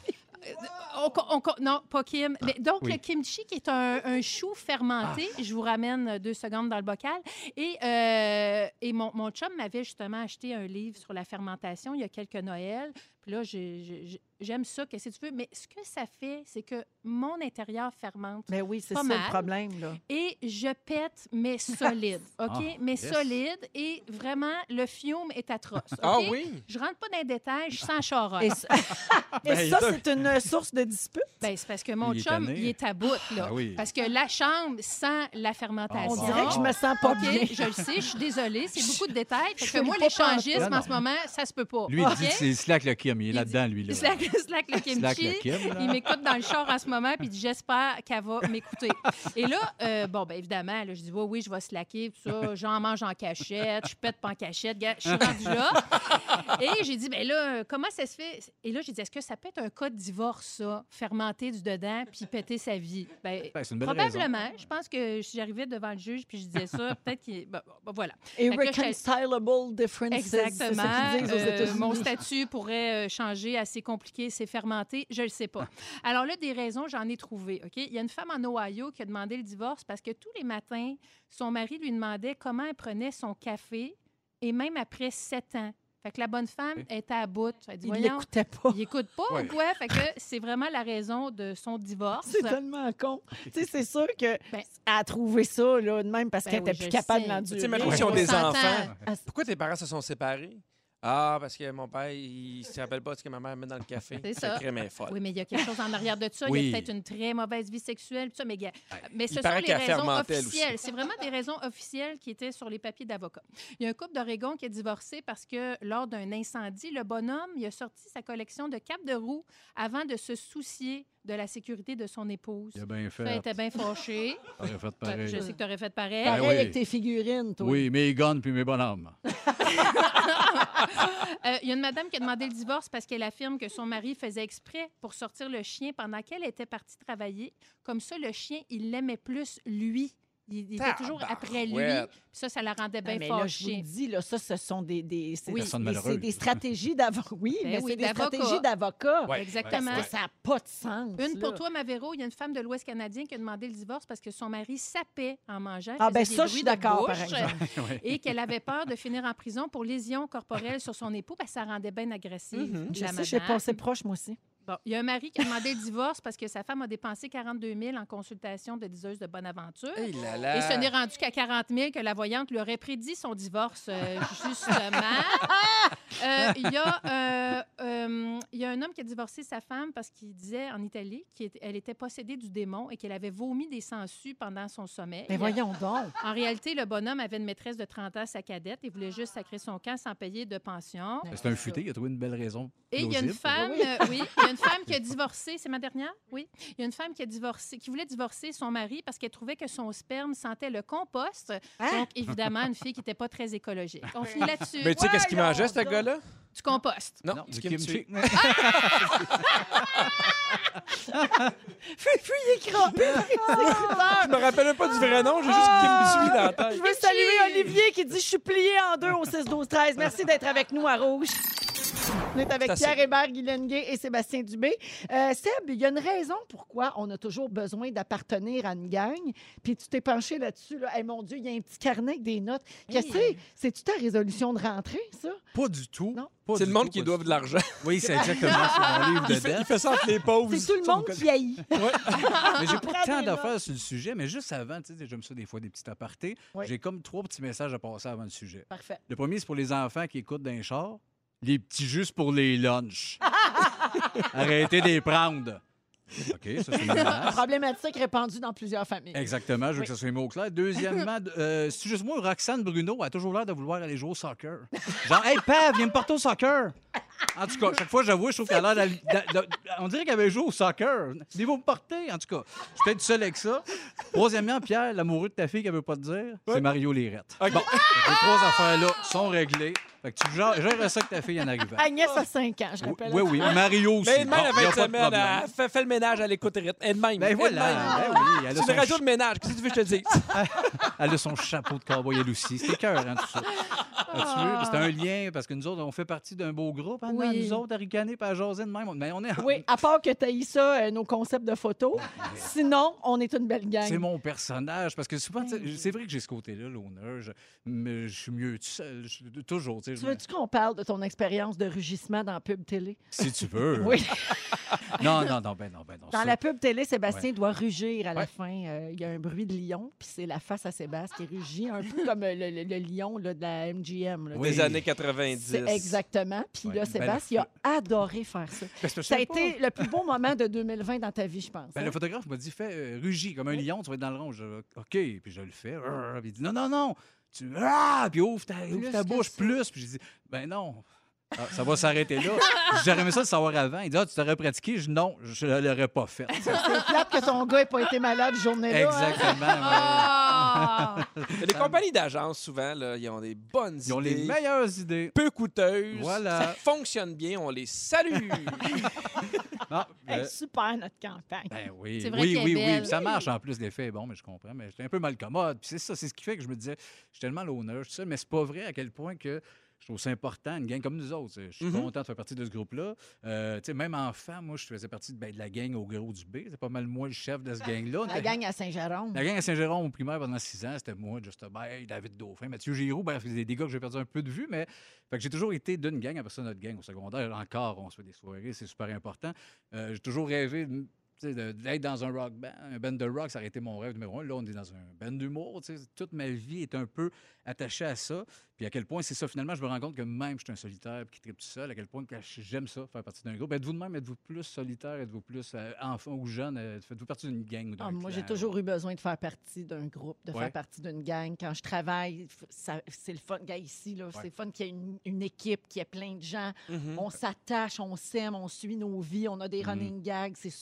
On- on- on- non, pas Kim. Mais donc, oui. le kimchi, qui est un, un chou fermenté, je vous ramène deux secondes dans le bocal. Et, euh, et mon, mon chum m'avait justement acheté un livre sur la fermentation il y a quelques Noëls. Puis là, j'ai- j'ai- j'aime ça, qu'est-ce que tu veux. Mais ce que ça fait, c'est que mon intérieur fermente. Mais oui, c'est Pas ça mal. le problème, là. Et je pète, mais solide, OK? Ah, mais yes. solide. Et vraiment, le fiume est atroce, OK? Ah oui? Je rentre pas dans les détails, je sens charogne. Et, ça- et Ben, ça, ça- c'est une source de dispute? Ben, c'est parce que mon Il est chum, tanné. il est à bout, là. Ah oui. Parce que la chambre sent la fermentation. On dirait que je me sens pas OK, bien. je le sais, je suis désolée, c'est beaucoup de détails. Fait Je que moi, fais pas l'échangisme, penser. en ce moment, ça se peut pas. Lui, il OK? dit que c'est Slack le Kim. Il est Il là-dedans, lui. Là. Slack, slack le kimchi. Slack le Kim, là. Il m'écoute dans le char en ce moment, puis il dit j'espère qu'elle va m'écouter. Et là, euh, bon, ben évidemment, là, je dis oui, oui, je vais slacker, tout ça. J'en mange en cachette, je pète pas en cachette. Gars, je suis rendue là. Et j'ai dit, ben là, comment ça se fait? Et là, j'ai dit, est-ce que ça peut être un cas de divorce, ça, fermenter du dedans, puis péter sa vie? Ben, Ben, c'est une belle probablement. Je pense que si j'arrivais devant le juge, puis je disais ça, peut-être qu'il. Ben, ben, voilà. Fait que là, je- Irreconcilable differences. Exactement. C'est ça qu'ils disent aux Euh, États-Unis. mon statut pourrait euh, changer, assez compliqué, c'est fermenté, je le sais pas. Alors là, des raisons, j'en ai trouvé. OK? Il y a une femme en Ohio qui a demandé le divorce parce que tous les matins, son mari lui demandait comment elle prenait son café, et même après sept ans. Fait que la bonne femme était à bout. Elle dit, Il voyons, l'écoutait pas. il écoute pas Ouais. ou quoi? Fait que c'est vraiment la raison de son divorce. C'est tellement con. Tu sais, c'est sûr que Ben- a trouvé ça, là, de même parce Ben qu'elle oui, n'était je plus capable sais. de l'endurer. Tu sais, maintenant, Ouais. si on On des s'entend. enfants, pourquoi tes parents se sont séparés? Ah, parce que mon père, il se rappelle pas de ce que ma mère met dans le café. C'est Sa ça. crème est folle. Oui, mais il y a quelque chose en arrière de ça. Il y Oui. a peut-être une très mauvaise vie sexuelle, tout ça, mais, gars, mais ce il sont paraît les qu'elle raisons fermentait, elle officielles. C'est vraiment des raisons officielles qui étaient sur les papiers d'avocat. Il y a un couple d'Oregon qui est divorcé parce que lors d'un incendie, le bonhomme, il a sorti sa collection de capes de roue avant de se soucier de la sécurité de son épouse. Il a bien fait. Elle était bien fâchée. J'aurais fait pareil. Je sais que tu aurais fait pareil. Ben Pareil oui. avec tes figurines, toi. Oui, mes guns puis mes bonhommes. Euh, Il y a une madame qui a demandé le divorce parce qu'elle affirme que son mari faisait exprès pour sortir le chien pendant qu'elle était partie travailler. Comme ça, le chien, il l'aimait plus, lui. Il, il était toujours après lui. Tabarouette. Puis ça, ça la rendait bien Ah, mais là, je vous le fâchée. dis, là, ça, ce sont des, des, c'est, Oui. des- Personnes des- malheureuses. c'est des stratégies d'avocats. Oui, Ben mais oui, c'est des d'avocats. stratégies d'avocats. Ouais. Exactement. Parce que ça n'a pas de sens. Une pour là. toi, Mavero. Il y a une femme de l'Ouest canadien qui a demandé le divorce parce que son mari sapait en mangeant. Ah, faisait ben des ça, je bruits suis de d'accord, par bouche, exemple. Oui. Et qu'elle avait peur de finir en prison pour lésions corporelles sur son époux parce que ça rendait bien agressive. Mhm. la Je sais, madame. j'ai passé proche, moi aussi. Bon, il y a un mari qui a demandé le divorce parce que sa femme a dépensé quarante-deux mille en consultation de diseuse de bonne aventure. Hey là là. Et ce n'est rendu qu'à quarante mille que la voyante lui aurait prédit son divorce, euh, justement. Euh, Il y, a, euh, euh, il y a un homme qui a divorcé sa femme parce qu'il disait en Italie qu'elle était possédée du démon et qu'elle avait vomi des sangsues pendant son sommeil. Mais voyons donc. En réalité, le bonhomme avait une maîtresse de trente ans, sa cadette, et voulait juste sacrer son camp sans payer de pension. C'est un futé, il a trouvé une belle raison. Et il y a une plausible. femme, Oui. euh, oui, il y a une femme qui a divorcé, c'est ma dernière, oui. Il y a une femme qui a divorcé, qui voulait divorcer son mari parce qu'elle trouvait que son sperme sentait le compost. Hein? Donc, évidemment, une fille qui n'était pas très écologique. On finit là-dessus. Mais tu sais qu'est-ce qu'il Voyons mangeait, ce donc. gars-là? Du compost. Non, Non, du du kimchi. kimchi. Fufu, il est crampé. Je me rappelle même pas du vrai nom, j'ai juste kimchi dans la tête. Je veux saluer Olivier qui dit « Je suis plié en deux au six douze treize ». Merci d'être avec nous à Rouge. On est avec C'est assez. Pierre Hébert, Guy Lenguet et Sébastien Dubé. Euh, Seb, il y a une raison pourquoi on a toujours besoin d'appartenir à une gang. Puis tu t'es penché là-dessus. Là. Hey, mon Dieu, il y a un petit carnet avec des notes. Qu'est-ce que c'est? C'est-tu ta résolution de rentrée, ça? Pas du tout. Non. Pas C'est du le monde tout, qui pas doit du de l'argent. tout. Oui, c'est exactement c'est mon livre de Il fait, il dette. fait ça entre les pauses. C'est tout le monde qui haït. Mais j'ai pas Prends tant des d'affaires sur le sujet, mais juste avant, tu sais, j'aime ça des fois, des petits apartés. Oui. J'ai comme trois petits messages à passer avant le sujet. Parfait. Le premier, c'est pour les enfants qui écoutent d'un char. Les petits juste pour les lunchs. Arrêtez de les prendre. OK, ça, c'est une menace. Problématique répandue dans plusieurs familles. Exactement, je veux Oui. que ça soit mis au clair. Deuxièmement, euh, c'est juste moi, Roxane Bruno a toujours l'air de vouloir aller jouer au soccer. Genre, hey, Pav, viens me porter au soccer. En tout cas, chaque fois, j'avoue, je trouve qu'elle a l'air d'aller- d'a- d'a- On dirait qu'elle avait joué au soccer. Venez vous me porter, en tout cas. Je suis peut-être seul avec ça. Troisièmement, Pierre, l'amoureux de ta fille qu'elle veut pas te dire, c'est Mario Lérette. OK. Bon, les trois affaires-là sont réglées. Fait que tu gères gères ça que ta fille en arrivant. Agnès a cinq ans, je rappelle. Oui, oui, Mario aussi. Mais même Bon, la y a fin de pas de semaine, problème. elle fait, fait le ménage, elle écoute rythme. Elle-même. Ben voilà, elle-même. ben oui, elle a C'est une son radio ch- de ménage. Qu'est-ce que tu veux que je te dise? Elle a son chapeau de cowboy, elle aussi. C'était cœur, hein, tout ça. As-tu vu? C'était un lien, parce que nous autres, on fait partie d'un beau groupe, hein, Oui. nous autres, à ricaner et à jaser de même. Mais on est... Oui, à part que tu as ça, euh, nos concepts de photos. Sinon, on est une belle gang. C'est mon personnage, parce que souvent, tu sais, c'est vrai que j'ai ce côté-là, l'honneur, je, mais je suis mieux tout seul, je- toujours. Tu sais, Tu je me- veux-tu qu'on parle de ton expérience de rugissement dans la pub télé? Si tu veux. Oui. Non, non, non, ben non, ben non. Dans ça- la pub télé, Sébastien Ouais. doit rugir à la Ouais. fin. Euh, Il y a un bruit de lion, puis c'est la face à Sébastien qui rugit, un peu comme euh, le, le- le lion là, de la M G M. là. Oui. Des années quatre-vingt-dix. C'est exactement. Puis Ouais, là, une belle Sébastien a adoré faire ça. Ben, c'est parce que Ça a je sais pas. été le plus beau moment de deux mille vingt dans ta vie, je pense. Ben, hein? le photographe m'a dit, fais euh, rugis comme un lion, tu vas être dans le rond. Je dis, OK, puis je le fais. Rrr. Puis il dit, non, non, non, tu. Ah! Puis ouvre ta, ouvre ta que bouche ça. plus. Puis j'ai dit, ben non. Ah, ça va s'arrêter là. J'aurais aimé ça le savoir avant. Il dit, ah, tu t'aurais pratiqué. Je dis, non, je ne l'aurais pas fait. C'est plate que ton gars n'ait pas été malade cette journée-là. hein? Exactement. ouais. Ah! Il y a des compagnies d'agences, souvent, là, ils ont des bonnes Ils ont les idées. meilleures idées. Peu coûteuses. Voilà. Ça fonctionne bien. On les salue. Ah, Hey, euh, super, notre campagne. ben oui, C'est vrai oui, qu'elle est oui, oui. belle. Puis ça marche en plus, l'effet est bon, mais je comprends. Mais j'étais un peu mal commode. Puis c'est ça, c'est ce qui fait que je me disais, je suis tellement l'honneur, tout ça, mais c'est pas vrai à quel point que je trouve ça important, une gang comme nous autres. Je suis Mhm. content de faire partie de ce groupe-là. Euh, tu sais, même enfant, moi, je faisais partie de, ben, de la gang au Gros du B. C'est pas mal moi le chef de ce gang-là. La gang à Saint-Jérôme. La gang à Saint-Jérôme au primaire pendant six ans, c'était moi, Just Bay, David Dauphin, Mathieu Giroux. Bref, c'est des gars que j'ai perdu un peu de vue, mais fait que j'ai toujours été d'une gang. Après ça, notre gang au secondaire, encore, on se fait des soirées, c'est super important. Euh, j'ai toujours rêvé de- tu sais, de- d'être dans un rock band, un band de rock, ça aurait été mon rêve numéro un. Là, on est dans un band d'humour. tu sais. Toute ma vie est un peu attachée à ça. Puis à quel point c'est ça, finalement, je me rends compte que même je suis un solitaire qui tripe tout seul, à quel point que j'aime ça, faire partie d'un groupe. Êtes-vous de même? Êtes-vous plus solitaire? Êtes-vous plus euh, enfant ou jeune? Euh, Faites-vous partie d'une gang ou d'un Ah, moi, clan? j'ai toujours eu besoin de faire partie d'un groupe, de Ouais. faire partie d'une gang. Quand je travaille, f- ça- c'est le fun. Gars, ici, là, c'est Ouais. le fun qu'il y ait une, une équipe, qu'il y ait plein de gens. Mhm. On s'attache, on s'aime, on suit nos vies, on a des Mhm. running gags. C'est super important.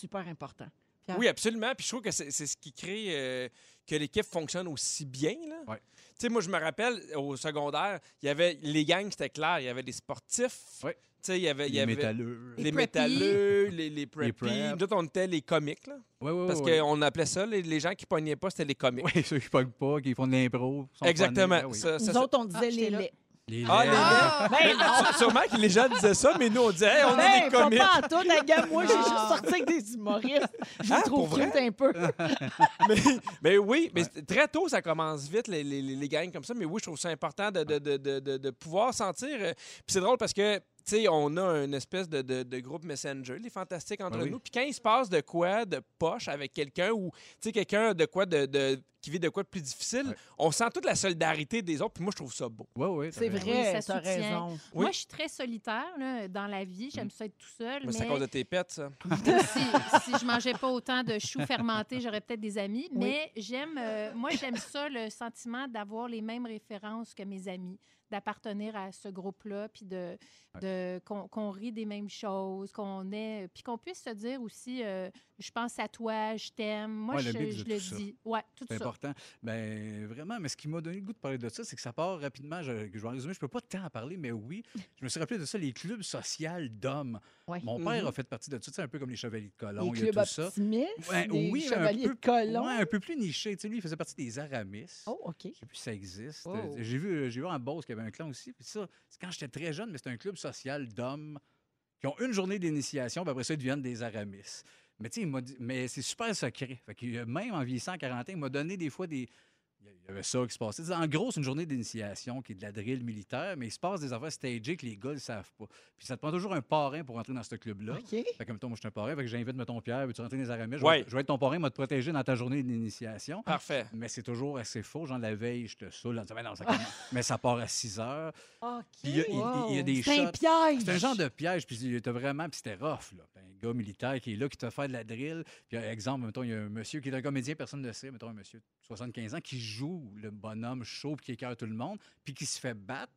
important. Oui, absolument. Puis je trouve que c'est, c'est ce qui crée euh, que l'équipe fonctionne aussi bien. Là. Ouais. Tu sais, moi, je me rappelle, au secondaire, il y avait les gangs, c'était clair. Il y avait des sportifs. Ouais. Tu sais, il y avait... il y Les avait métalleux. Les, Les métalleux, les, les preppy. prep. Nous autres, on était les comiques, là. Oui, oui, Parce oui. qu'on appelait ça, les, les gens qui pognaient pas, c'était les comiques. Oui, ceux qui ne pognent pas, qui font de l'impro. sont Exactement. funnés. Ah oui. Ça, ça, Nous ça- autres, on disait Ah, les j'étais là. laits. Les Ah, laits. les Ah! laits. Mais sûrement que les gens disaient ça, mais nous, on disait, hey, on est Ben, les comiques. pas en tout, la gamme. Moi, j'ai Ah. juste sorti avec des humoristes. Je vous Ah, trouve pour vrai? cute un peu. mais, mais oui, mais c'est- très tôt, ça commence vite, les, les, les gangs comme ça. Mais oui, je trouve ça important de, de, de, de, de, de pouvoir sentir. euh, Puis c'est drôle parce que, tu sais, on a une espèce de, de, de groupe Messenger, les fantastiques entre Ah oui. nous. Puis quand il se passe de quoi de poche avec quelqu'un ou, tu sais, quelqu'un de quoi de, de, qui vit de quoi de plus difficile, Ouais. on sent toute la solidarité des autres. Puis moi, je trouve ça beau. Oui, oui. C'est Oui, vrai, ça t'as soutient. raison. Oui. Moi, je suis très solitaire là, dans la vie. J'aime ça être tout seul. Mais c'est à mais cause de tes pets, ça. si, si je mangeais pas autant de choux fermentés, j'aurais peut-être des amis. Mais j'aime, euh, moi, j'aime ça, le sentiment d'avoir les mêmes références que mes amis, d'appartenir à ce groupe-là, puis de, de qu'on, qu'on rit des mêmes choses, qu'on est, puis qu'on puisse se dire aussi, euh, je pense à toi, je t'aime. Moi, Ouais, le je, mix je de le tout ça. dis. Ouais, tout C'est ça. important. Ben vraiment, mais ce qui m'a donné le goût de parler de ça, c'est que ça part rapidement. Je, je vais en résumer, je peux pas tant en parler, mais oui, je me suis rappelé de ça, les clubs sociaux d'hommes. Ouais. Mon père Mhm. a fait partie de tout ça, un peu comme les Chevaliers de Colomb, Les il y a clubs tout ça. optimistes, Ouais, les oui, chevaliers un peu, de colon. ouais, un peu plus niché. Tu sais, lui, il faisait partie des Aramis. Oh, OK. Je sais plus si ça existe. Oh. Euh, J'ai vu, j'ai vu en Beauce qu'il y avait un clan aussi. Puis ça, c'est quand j'étais très jeune, mais c'est un club social d'hommes qui ont une journée d'initiation, puis après ça, ils deviennent des Aramis. Mais tu sais, il m'a dit- mais c'est super secret. Fait que euh, même en vieillissant à quarante ans, il m'a donné des fois des. Il y avait ça qui se passait. Tu sais, en gros, c'est une journée d'initiation qui est de la drill militaire, mais il se passe des affaires stagées que les gars ne savent pas. Puis ça te prend toujours un parrain pour entrer dans ce club-là. OK. Fait que, mettons, moi, je suis un parrain, fait que j'invite, mettons, Pierre, veux-tu rentrer dans les Aramis? Je, Ouais. vais, je vais être ton parrain, m'a te protéger dans ta journée d'initiation. Parfait. Mais c'est toujours assez faux. Genre, la veille, je te saoule. Ben non, ça commence- mais ça part à six heures. OK. Puis il y a- il- il y a des C'est un shots. piège. C'est un genre de piège. Puis t'as vraiment. Puis c'était rough, là. Ben, un gars militaire qui est là, qui te fait de la drill. Puis, euh, exemple, mettons, il y a un monsieur qui est un comédien, personne ne le sait, mettons, un monsieur de soixante-quinze ans, qui joue le bonhomme chaud, puis qui écœure tout le monde, puis qui se fait battre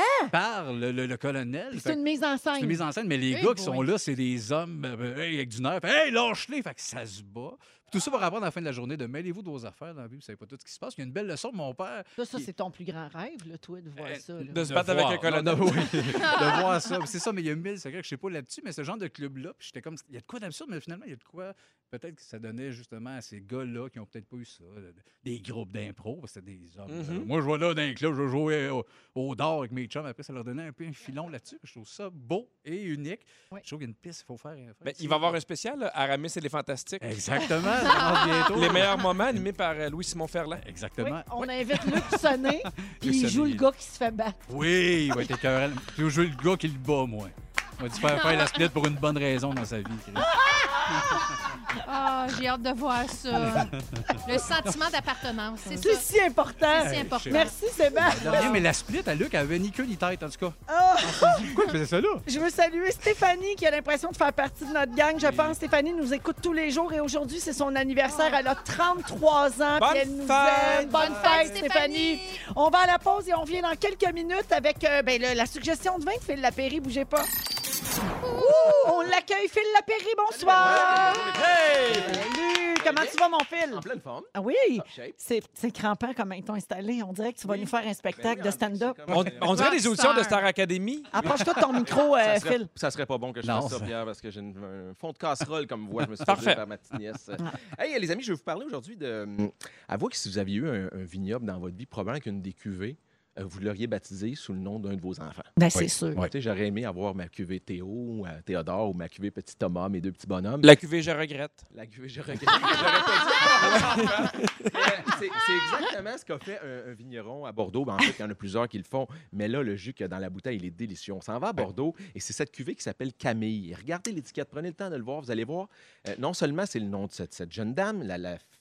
par le, le- le colonel. Puis Fait c'est que- une mise en scène. c'est une mise en scène, mais les Hey gars qui sont boy. là, c'est des hommes euh, hey, avec du nerf. Fait, hey, lâche-les! Fait que ça se bat. Puis tout ça pour apprendre à la fin de la journée de mêlez-vous de vos affaires dans la vie, vous savez pas tout ce qui se passe. Il y a une belle leçon de mon père. Ça, ça qui- c'est ton plus grand rêve, là, toi, de voir Euh, ça. là. de se battre avec voir. un colonel. Non, non, oui, de voir ça. Puis c'est ça, mais il y a mille secrets que je sais pas là-dessus, mais ce genre de club-là, puis j'étais comme, il y a de quoi d'absurde, mais finalement, il y a de quoi, peut-être que ça donnait justement à ces gars-là qui ont peut-être pas eu ça, de- des groupes d'impro, parce que c'était des hommes. Mhm. euh, moi, je vais là dans un club, je jouais au, au dard avec mes chums, après, ça leur donnait un peu un filon là-dessus. Je trouve ça beau et unique. Ouais. Je trouve qu'il y a une piste, il faut faire. faire Ben, ça. il va y avoir un spécial, là, Aramis et les Fantastiques. Exactement, ça commence bientôt. Les meilleurs moments animés par euh, Louis-Simon Ferland. Oui, Exactement. on invite Luc Sonnet, puis il Sonnet. joue le gars qui se fait battre. Oui, il va être écœurant. Je vais jouer le gars qui le bat, moi. On va dire faire faire la split pour une bonne raison dans sa vie. Chris. Ah, j'ai hâte de voir ça. Le sentiment d'appartenance, c'est C'est ça. si important. C'est si important. Merci, Sébastien. Non, mais la split à Luc, elle avait ni queue ni tête, en tout cas. Ah! Pourquoi tu faisais ça là? Je veux saluer Stéphanie qui a l'impression de faire partie de notre gang. Je pense Stéphanie nous écoute tous les jours et aujourd'hui, c'est son anniversaire. Elle a trente-trois ans. Bonne puis elle nous fête! aime. Bonne, Bonne fête, fête, Stéphanie! Stéphanie! On va à la pause et on revient dans quelques minutes avec euh, ben, le- la suggestion de vin de Phil Lapéry. Bougez pas. Ouh, on l'accueille, Phil Lapéry. Bonsoir! Hey! Salut! Comment tu vas, mon Phil? En pleine forme. Ah oui! Top shape. C'est c'est crampant comment ils t'ont installé. On dirait que tu vas Oui. nous faire un spectacle Ben oui, de en plus, stand-up. c'est comme, On, euh, on dirait des auditions de Rockstar. Star Academy. Approche-toi de ton micro, euh, ça, serait, Phil. ça serait pas bon que je Non, fasse ça, ça- Pierre, parce que j'ai une- un fond de casserole comme voix. Je me suis fait Parfait. dire par ma petite nièce. Hey, les amis, je vais vous parler aujourd'hui de. Avouez que si vous aviez eu un, un vignoble dans votre vie, probablement qu'une des cuvées, euh, vous l'auriez baptisé sous le nom d'un de vos enfants. Ben, c'est Oui. sûr. Ouais. Tu sais, j'aurais aimé avoir ma cuvée Théo, ou, euh, Théodore, ou ma cuvée Petit Thomas, mes deux petits bonhommes. La cuvée, je regrette. La cuvée, je regrette. J'aurais pas dit. Mais, c'est c'est exactement ce qu'a fait un, un vigneron à Bordeaux. Ben, en fait, il y en a plusieurs qui le font. Mais là, le jus qu'il y a dans la bouteille, il est délicieux. On s'en va à Bordeaux et c'est cette cuvée qui s'appelle Camille. Regardez l'étiquette, prenez le temps de le voir. Vous allez voir, euh, non seulement c'est le nom de cette, cette jeune dame, la, la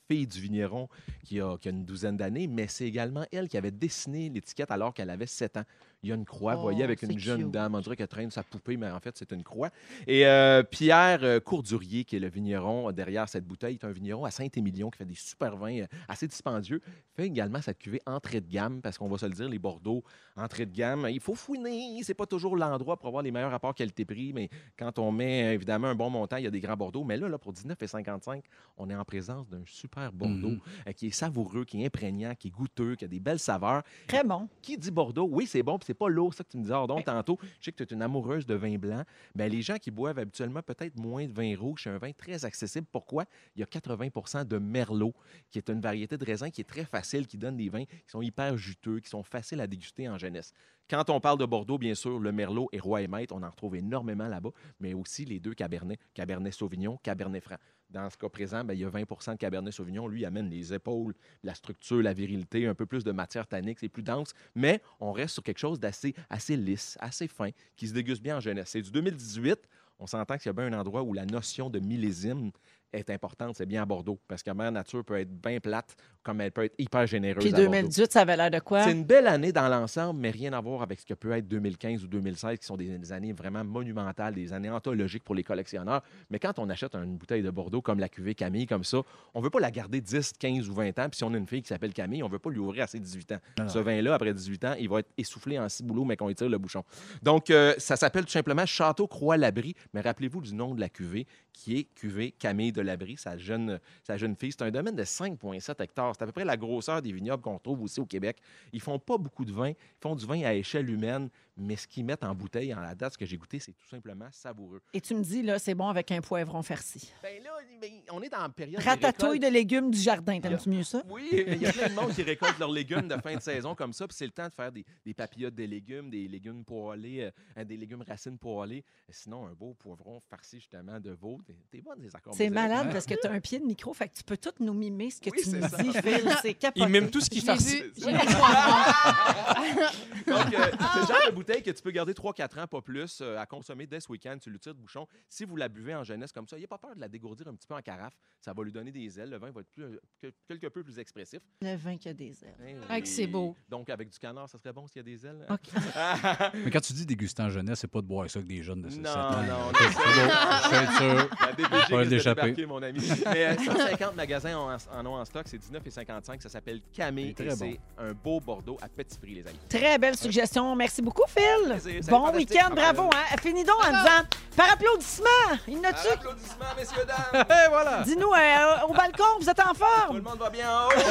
fille du vigneron qui a, qui a une douzaine d'années, mais c'est également elle qui avait dessiné l'étiquette alors qu'elle avait sept ans. Il y a une croix, vous Oh, voyez, avec c'est une jeune cute. dame, on dirait qu'elle traîne sa poupée, mais en fait, c'est une croix. Et euh, Pierre euh, Courdurier, qui est le vigneron derrière cette bouteille, est un vigneron à Saint-Émilion qui fait des super vins euh, assez dispendieux, fait également cette cuvée entrée de gamme, parce qu'on va se le dire, les Bordeaux entrée de gamme, il faut fouiner, c'est pas toujours l'endroit pour avoir les meilleurs rapports qualité-prix, mais quand on met évidemment un bon montant, il y a des grands Bordeaux. Mais là, là pour dix-neuf virgule cinquante-cinq, on est en présence d'un super Bordeaux Mhm. euh, qui est savoureux, qui est imprégnant, qui est goûteux, qui a des belles saveurs. Très bon. Qui dit Bordeaux? Oui, c'est bon, puis c'est pas lourd, ça que tu me disais, donc tantôt. Je sais que tu es une amoureuse de vin blanc. Bien, les gens qui boivent habituellement peut-être moins de vin rouge, c'est un vin très accessible. Pourquoi? Il y a quatre-vingts pour cent de Merlot, qui est une variété de raisin qui est très facile, qui donne des vins qui sont hyper juteux, qui sont faciles à déguster en jeunesse. Quand on parle de Bordeaux, bien sûr, le Merlot est roi et maître. On en retrouve énormément là-bas, mais aussi les deux Cabernets, Cabernet Sauvignon, Cabernet Franc. Dans ce cas présent, bien, il y a vingt pour cent de Cabernet Sauvignon. Lui, il amène les épaules, la structure, la virilité, un peu plus de matière tannique, c'est plus dense, mais on reste sur quelque chose d'assez assez lisse, assez fin, qui se déguste bien en jeunesse. C'est du deux mille dix-huit. On s'entend qu'il y a bien un endroit où la notion de millésime est importante, c'est bien à Bordeaux, parce que Mère Nature peut être bien plate, comme elle peut être hyper généreuse Puis à Bordeaux. deux mille dix-huit, ça avait l'air de quoi? C'est une belle année dans l'ensemble, mais rien à voir avec ce que peut être deux mille quinze ou deux mille seize, qui sont des, des années vraiment monumentales, des années anthologiques pour les collectionneurs. Mais quand on achète une bouteille de Bordeaux comme la cuvée Camille, comme ça, on veut pas la garder dix, quinze ou vingt ans. Puis si on a une fille qui s'appelle Camille, on veut pas lui ouvrir à ses dix-huit ans. Non, non. Ce vin-là, après dix-huit ans, il va être essoufflé en ciboulot, mais qu'on étire le bouchon. Donc, euh, ça s'appelle tout simplement Château Croix-Labrie. Mais rappelez-vous du nom de la cuvée, qui est cuvée Camille de Labrie, sa jeune, sa jeune fille. C'est un domaine de cinq virgule sept hectares. C'est à peu près la grosseur des vignobles qu'on trouve aussi au Québec. Ils font pas beaucoup de vin. Ils font du vin à échelle humaine, mais ce qu'ils mettent en bouteille, en la date, ce que j'ai goûté, c'est tout simplement savoureux. Et tu me dis, là, c'est bon avec un poivron farci. Ben là, ben, on est en période Ratatouille de de légumes du jardin, t'aimes-tu mieux ça? Oui, il y a plein de monde qui récolte leurs légumes de fin de saison comme ça, puis c'est le temps de faire des, des papillotes de légumes, des légumes poêlés, euh, des légumes racines poêlées. Sinon, un beau poivron farci justement de veau. T'es, t'es bonne des accords. C'est malade parce que tu as un pied de micro, fait que tu peux tout nous mimer ce que Oui, tu c'est nous ça. dis, Phil. C'est capoté. Il mime tout ce qu'il Je l'ai fait. vu, j'ai vu le poivron. Donc, euh, c'est le genre de bouteille que tu peux garder trois quatre ans, pas plus, euh, à consommer dès ce week-end. Tu lui tires de bouchon. Si vous la buvez en jeunesse comme ça, il n'y a pas peur de la dégourdir un petit peu en carafe. Ça va lui donner des ailes. Le vin va être plus, que- quelque peu plus expressif. Le vin qui a des ailes. Eh oui. Ah, que c'est beau. Donc, avec du canard, ça serait bon s'il y a des ailes. OK. Mais quand tu dis déguster en jeunesse, c'est pas de boire ça avec des jeunes de sept Non, ans. non, OK, non. c'est bon. Je suis sûr. La D P G Pas risque de d'échapper. débarquer, mon ami. Mais euh, cent cinquante magasins en, en ont en stock, c'est dix-neuf virgule cinquante-cinq. Ça s'appelle Camille C'est et très c'est un beau Bordeaux à petit prix, les amis. Très belle suggestion. Merci beaucoup, Phil. Plaisir. Salut, Bon fantastique. week-end. Bravo. Hein? Finis donc en disant par applaudissement. Il n'a-tu? Applaudissements, messieurs, dames. Et voilà. Dis-nous, euh, au balcon, vous êtes en Tout le forme? monde va bien en haut.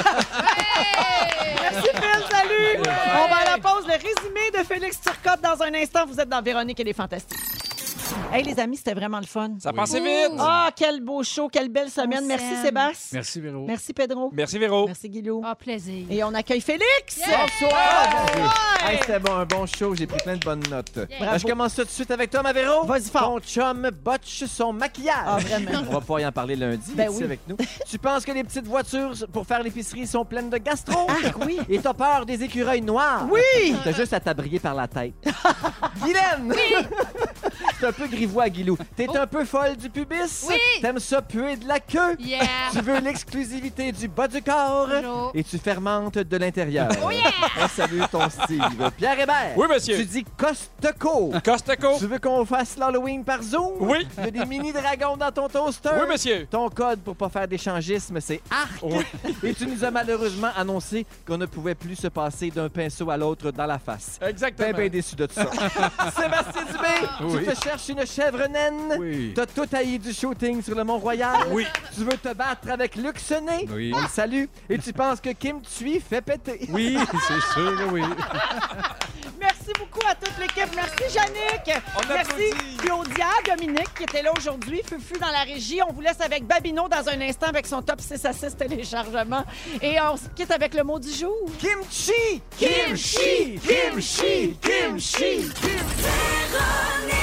Merci, Phil. Salut. On va à la pause. Le résumé de Félix Turcotte dans un instant. Vous êtes dans Véronique et les Fantastiques. Hey, les amis, c'était vraiment le fun. Ça passait vite. Ah, quel beau show, quelle belle semaine. On Merci, s'aime. Sébastien. Merci, Véro. Merci, Pedro. Merci, Véro. Merci, Guilou. Ah, plaisir. Et on accueille Félix. Bonsoir! Ouais. Hey, c'était bon, un bon show, j'ai pris plein de bonnes notes. Bravo. Je commence ça tout de suite avec toi, ma Véro. Vas-y fort. Ton chum botche son maquillage. Ah, vraiment. On va pouvoir y en parler lundi, Ben ici oui. avec nous. Tu penses que les petites voitures pour faire l'épicerie sont pleines de gastro? Ah, oui. Et t'as peur des écureuils noirs? Oui. T'as juste à t'abrier par la tête. Guylaine! C'est un peu grivois, Guilou. T'es un peu folle du pubis? Oui. T'aimes ça puer de la queue? Yeah! Tu veux l'exclusivité du bas du corps? Bonjour. Et tu fermentes de l'intérieur. Oh yeah! On salue ton style. Pierre Hébert. Oui, monsieur. Tu dis Costco. Costco. Tu veux qu'on fasse l'Halloween par Zoom? Oui. Il y a des mini-dragons dans ton toaster? Oui, monsieur. Ton code pour pas faire d'échangisme, c'est ARC. Oui. Et tu nous as malheureusement annoncé qu'on ne pouvait plus se passer d'un pinceau à l'autre dans la face. Exactement. Ben, ben déçu de tout ça. Sébastien Dubé, Oui. tu te cherches une chèvre naine? Oui. T'as tout haï du shooting sur le Mont-Royal? Oui. Tu veux te battre avec Luc Sonnet? Oui. On le salue. Et tu penses que Kim Thuy fait péter? Oui, c'est sûr que oui. Merci beaucoup à toute l'équipe. Merci, Yannick. On Merci, applaudit. Claudia, Dominique, qui était là aujourd'hui. Fufu dans la régie. On vous laisse avec Babino dans un instant avec son top six à six téléchargement. Et on se quitte avec le mot du jour. Kimchi! Kimchi! Kimchi! Kimchi! Véronique!